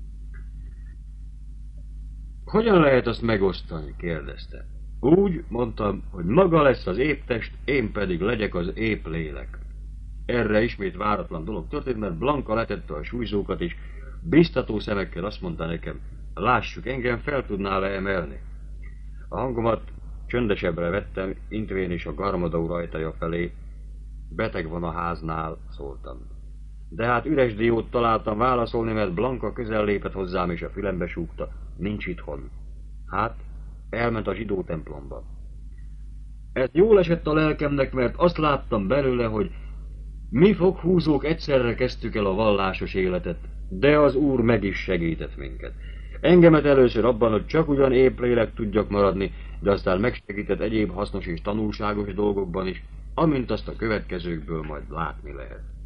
Hogyan lehet azt megosztani? Kérdezte. Úgy, mondtam, hogy maga lesz az épp test, én pedig legyek az épp lélek. Erre ismét váratlan dolog történt, mert Blanka letette a súlyzókat, és biztató szemekkel azt mondta nekem, lássuk, engem fel tudnál emelni. A hangomat csöndesebbre vettem, intvén is a garmadó rajtaja felé. Beteg van a háznál, szóltam. De hát üres diót találtam válaszolni, mert Blanka közel lépett hozzám, és a fülembe súgta. Nincs itthon. Hát, elment a zsidó templomba. Ez jól esett a lelkemnek, mert azt láttam belőle, hogy mi foghúzók egyszerre kezdtük el a vallásos életet, de az Úr meg is segített minket. Engemet először abban, hogy csak ugyan épp lélek tudjak maradni, de aztán megsegített egyéb hasznos és tanulságos dolgokban is, amint azt a következőkből majd látni lehet.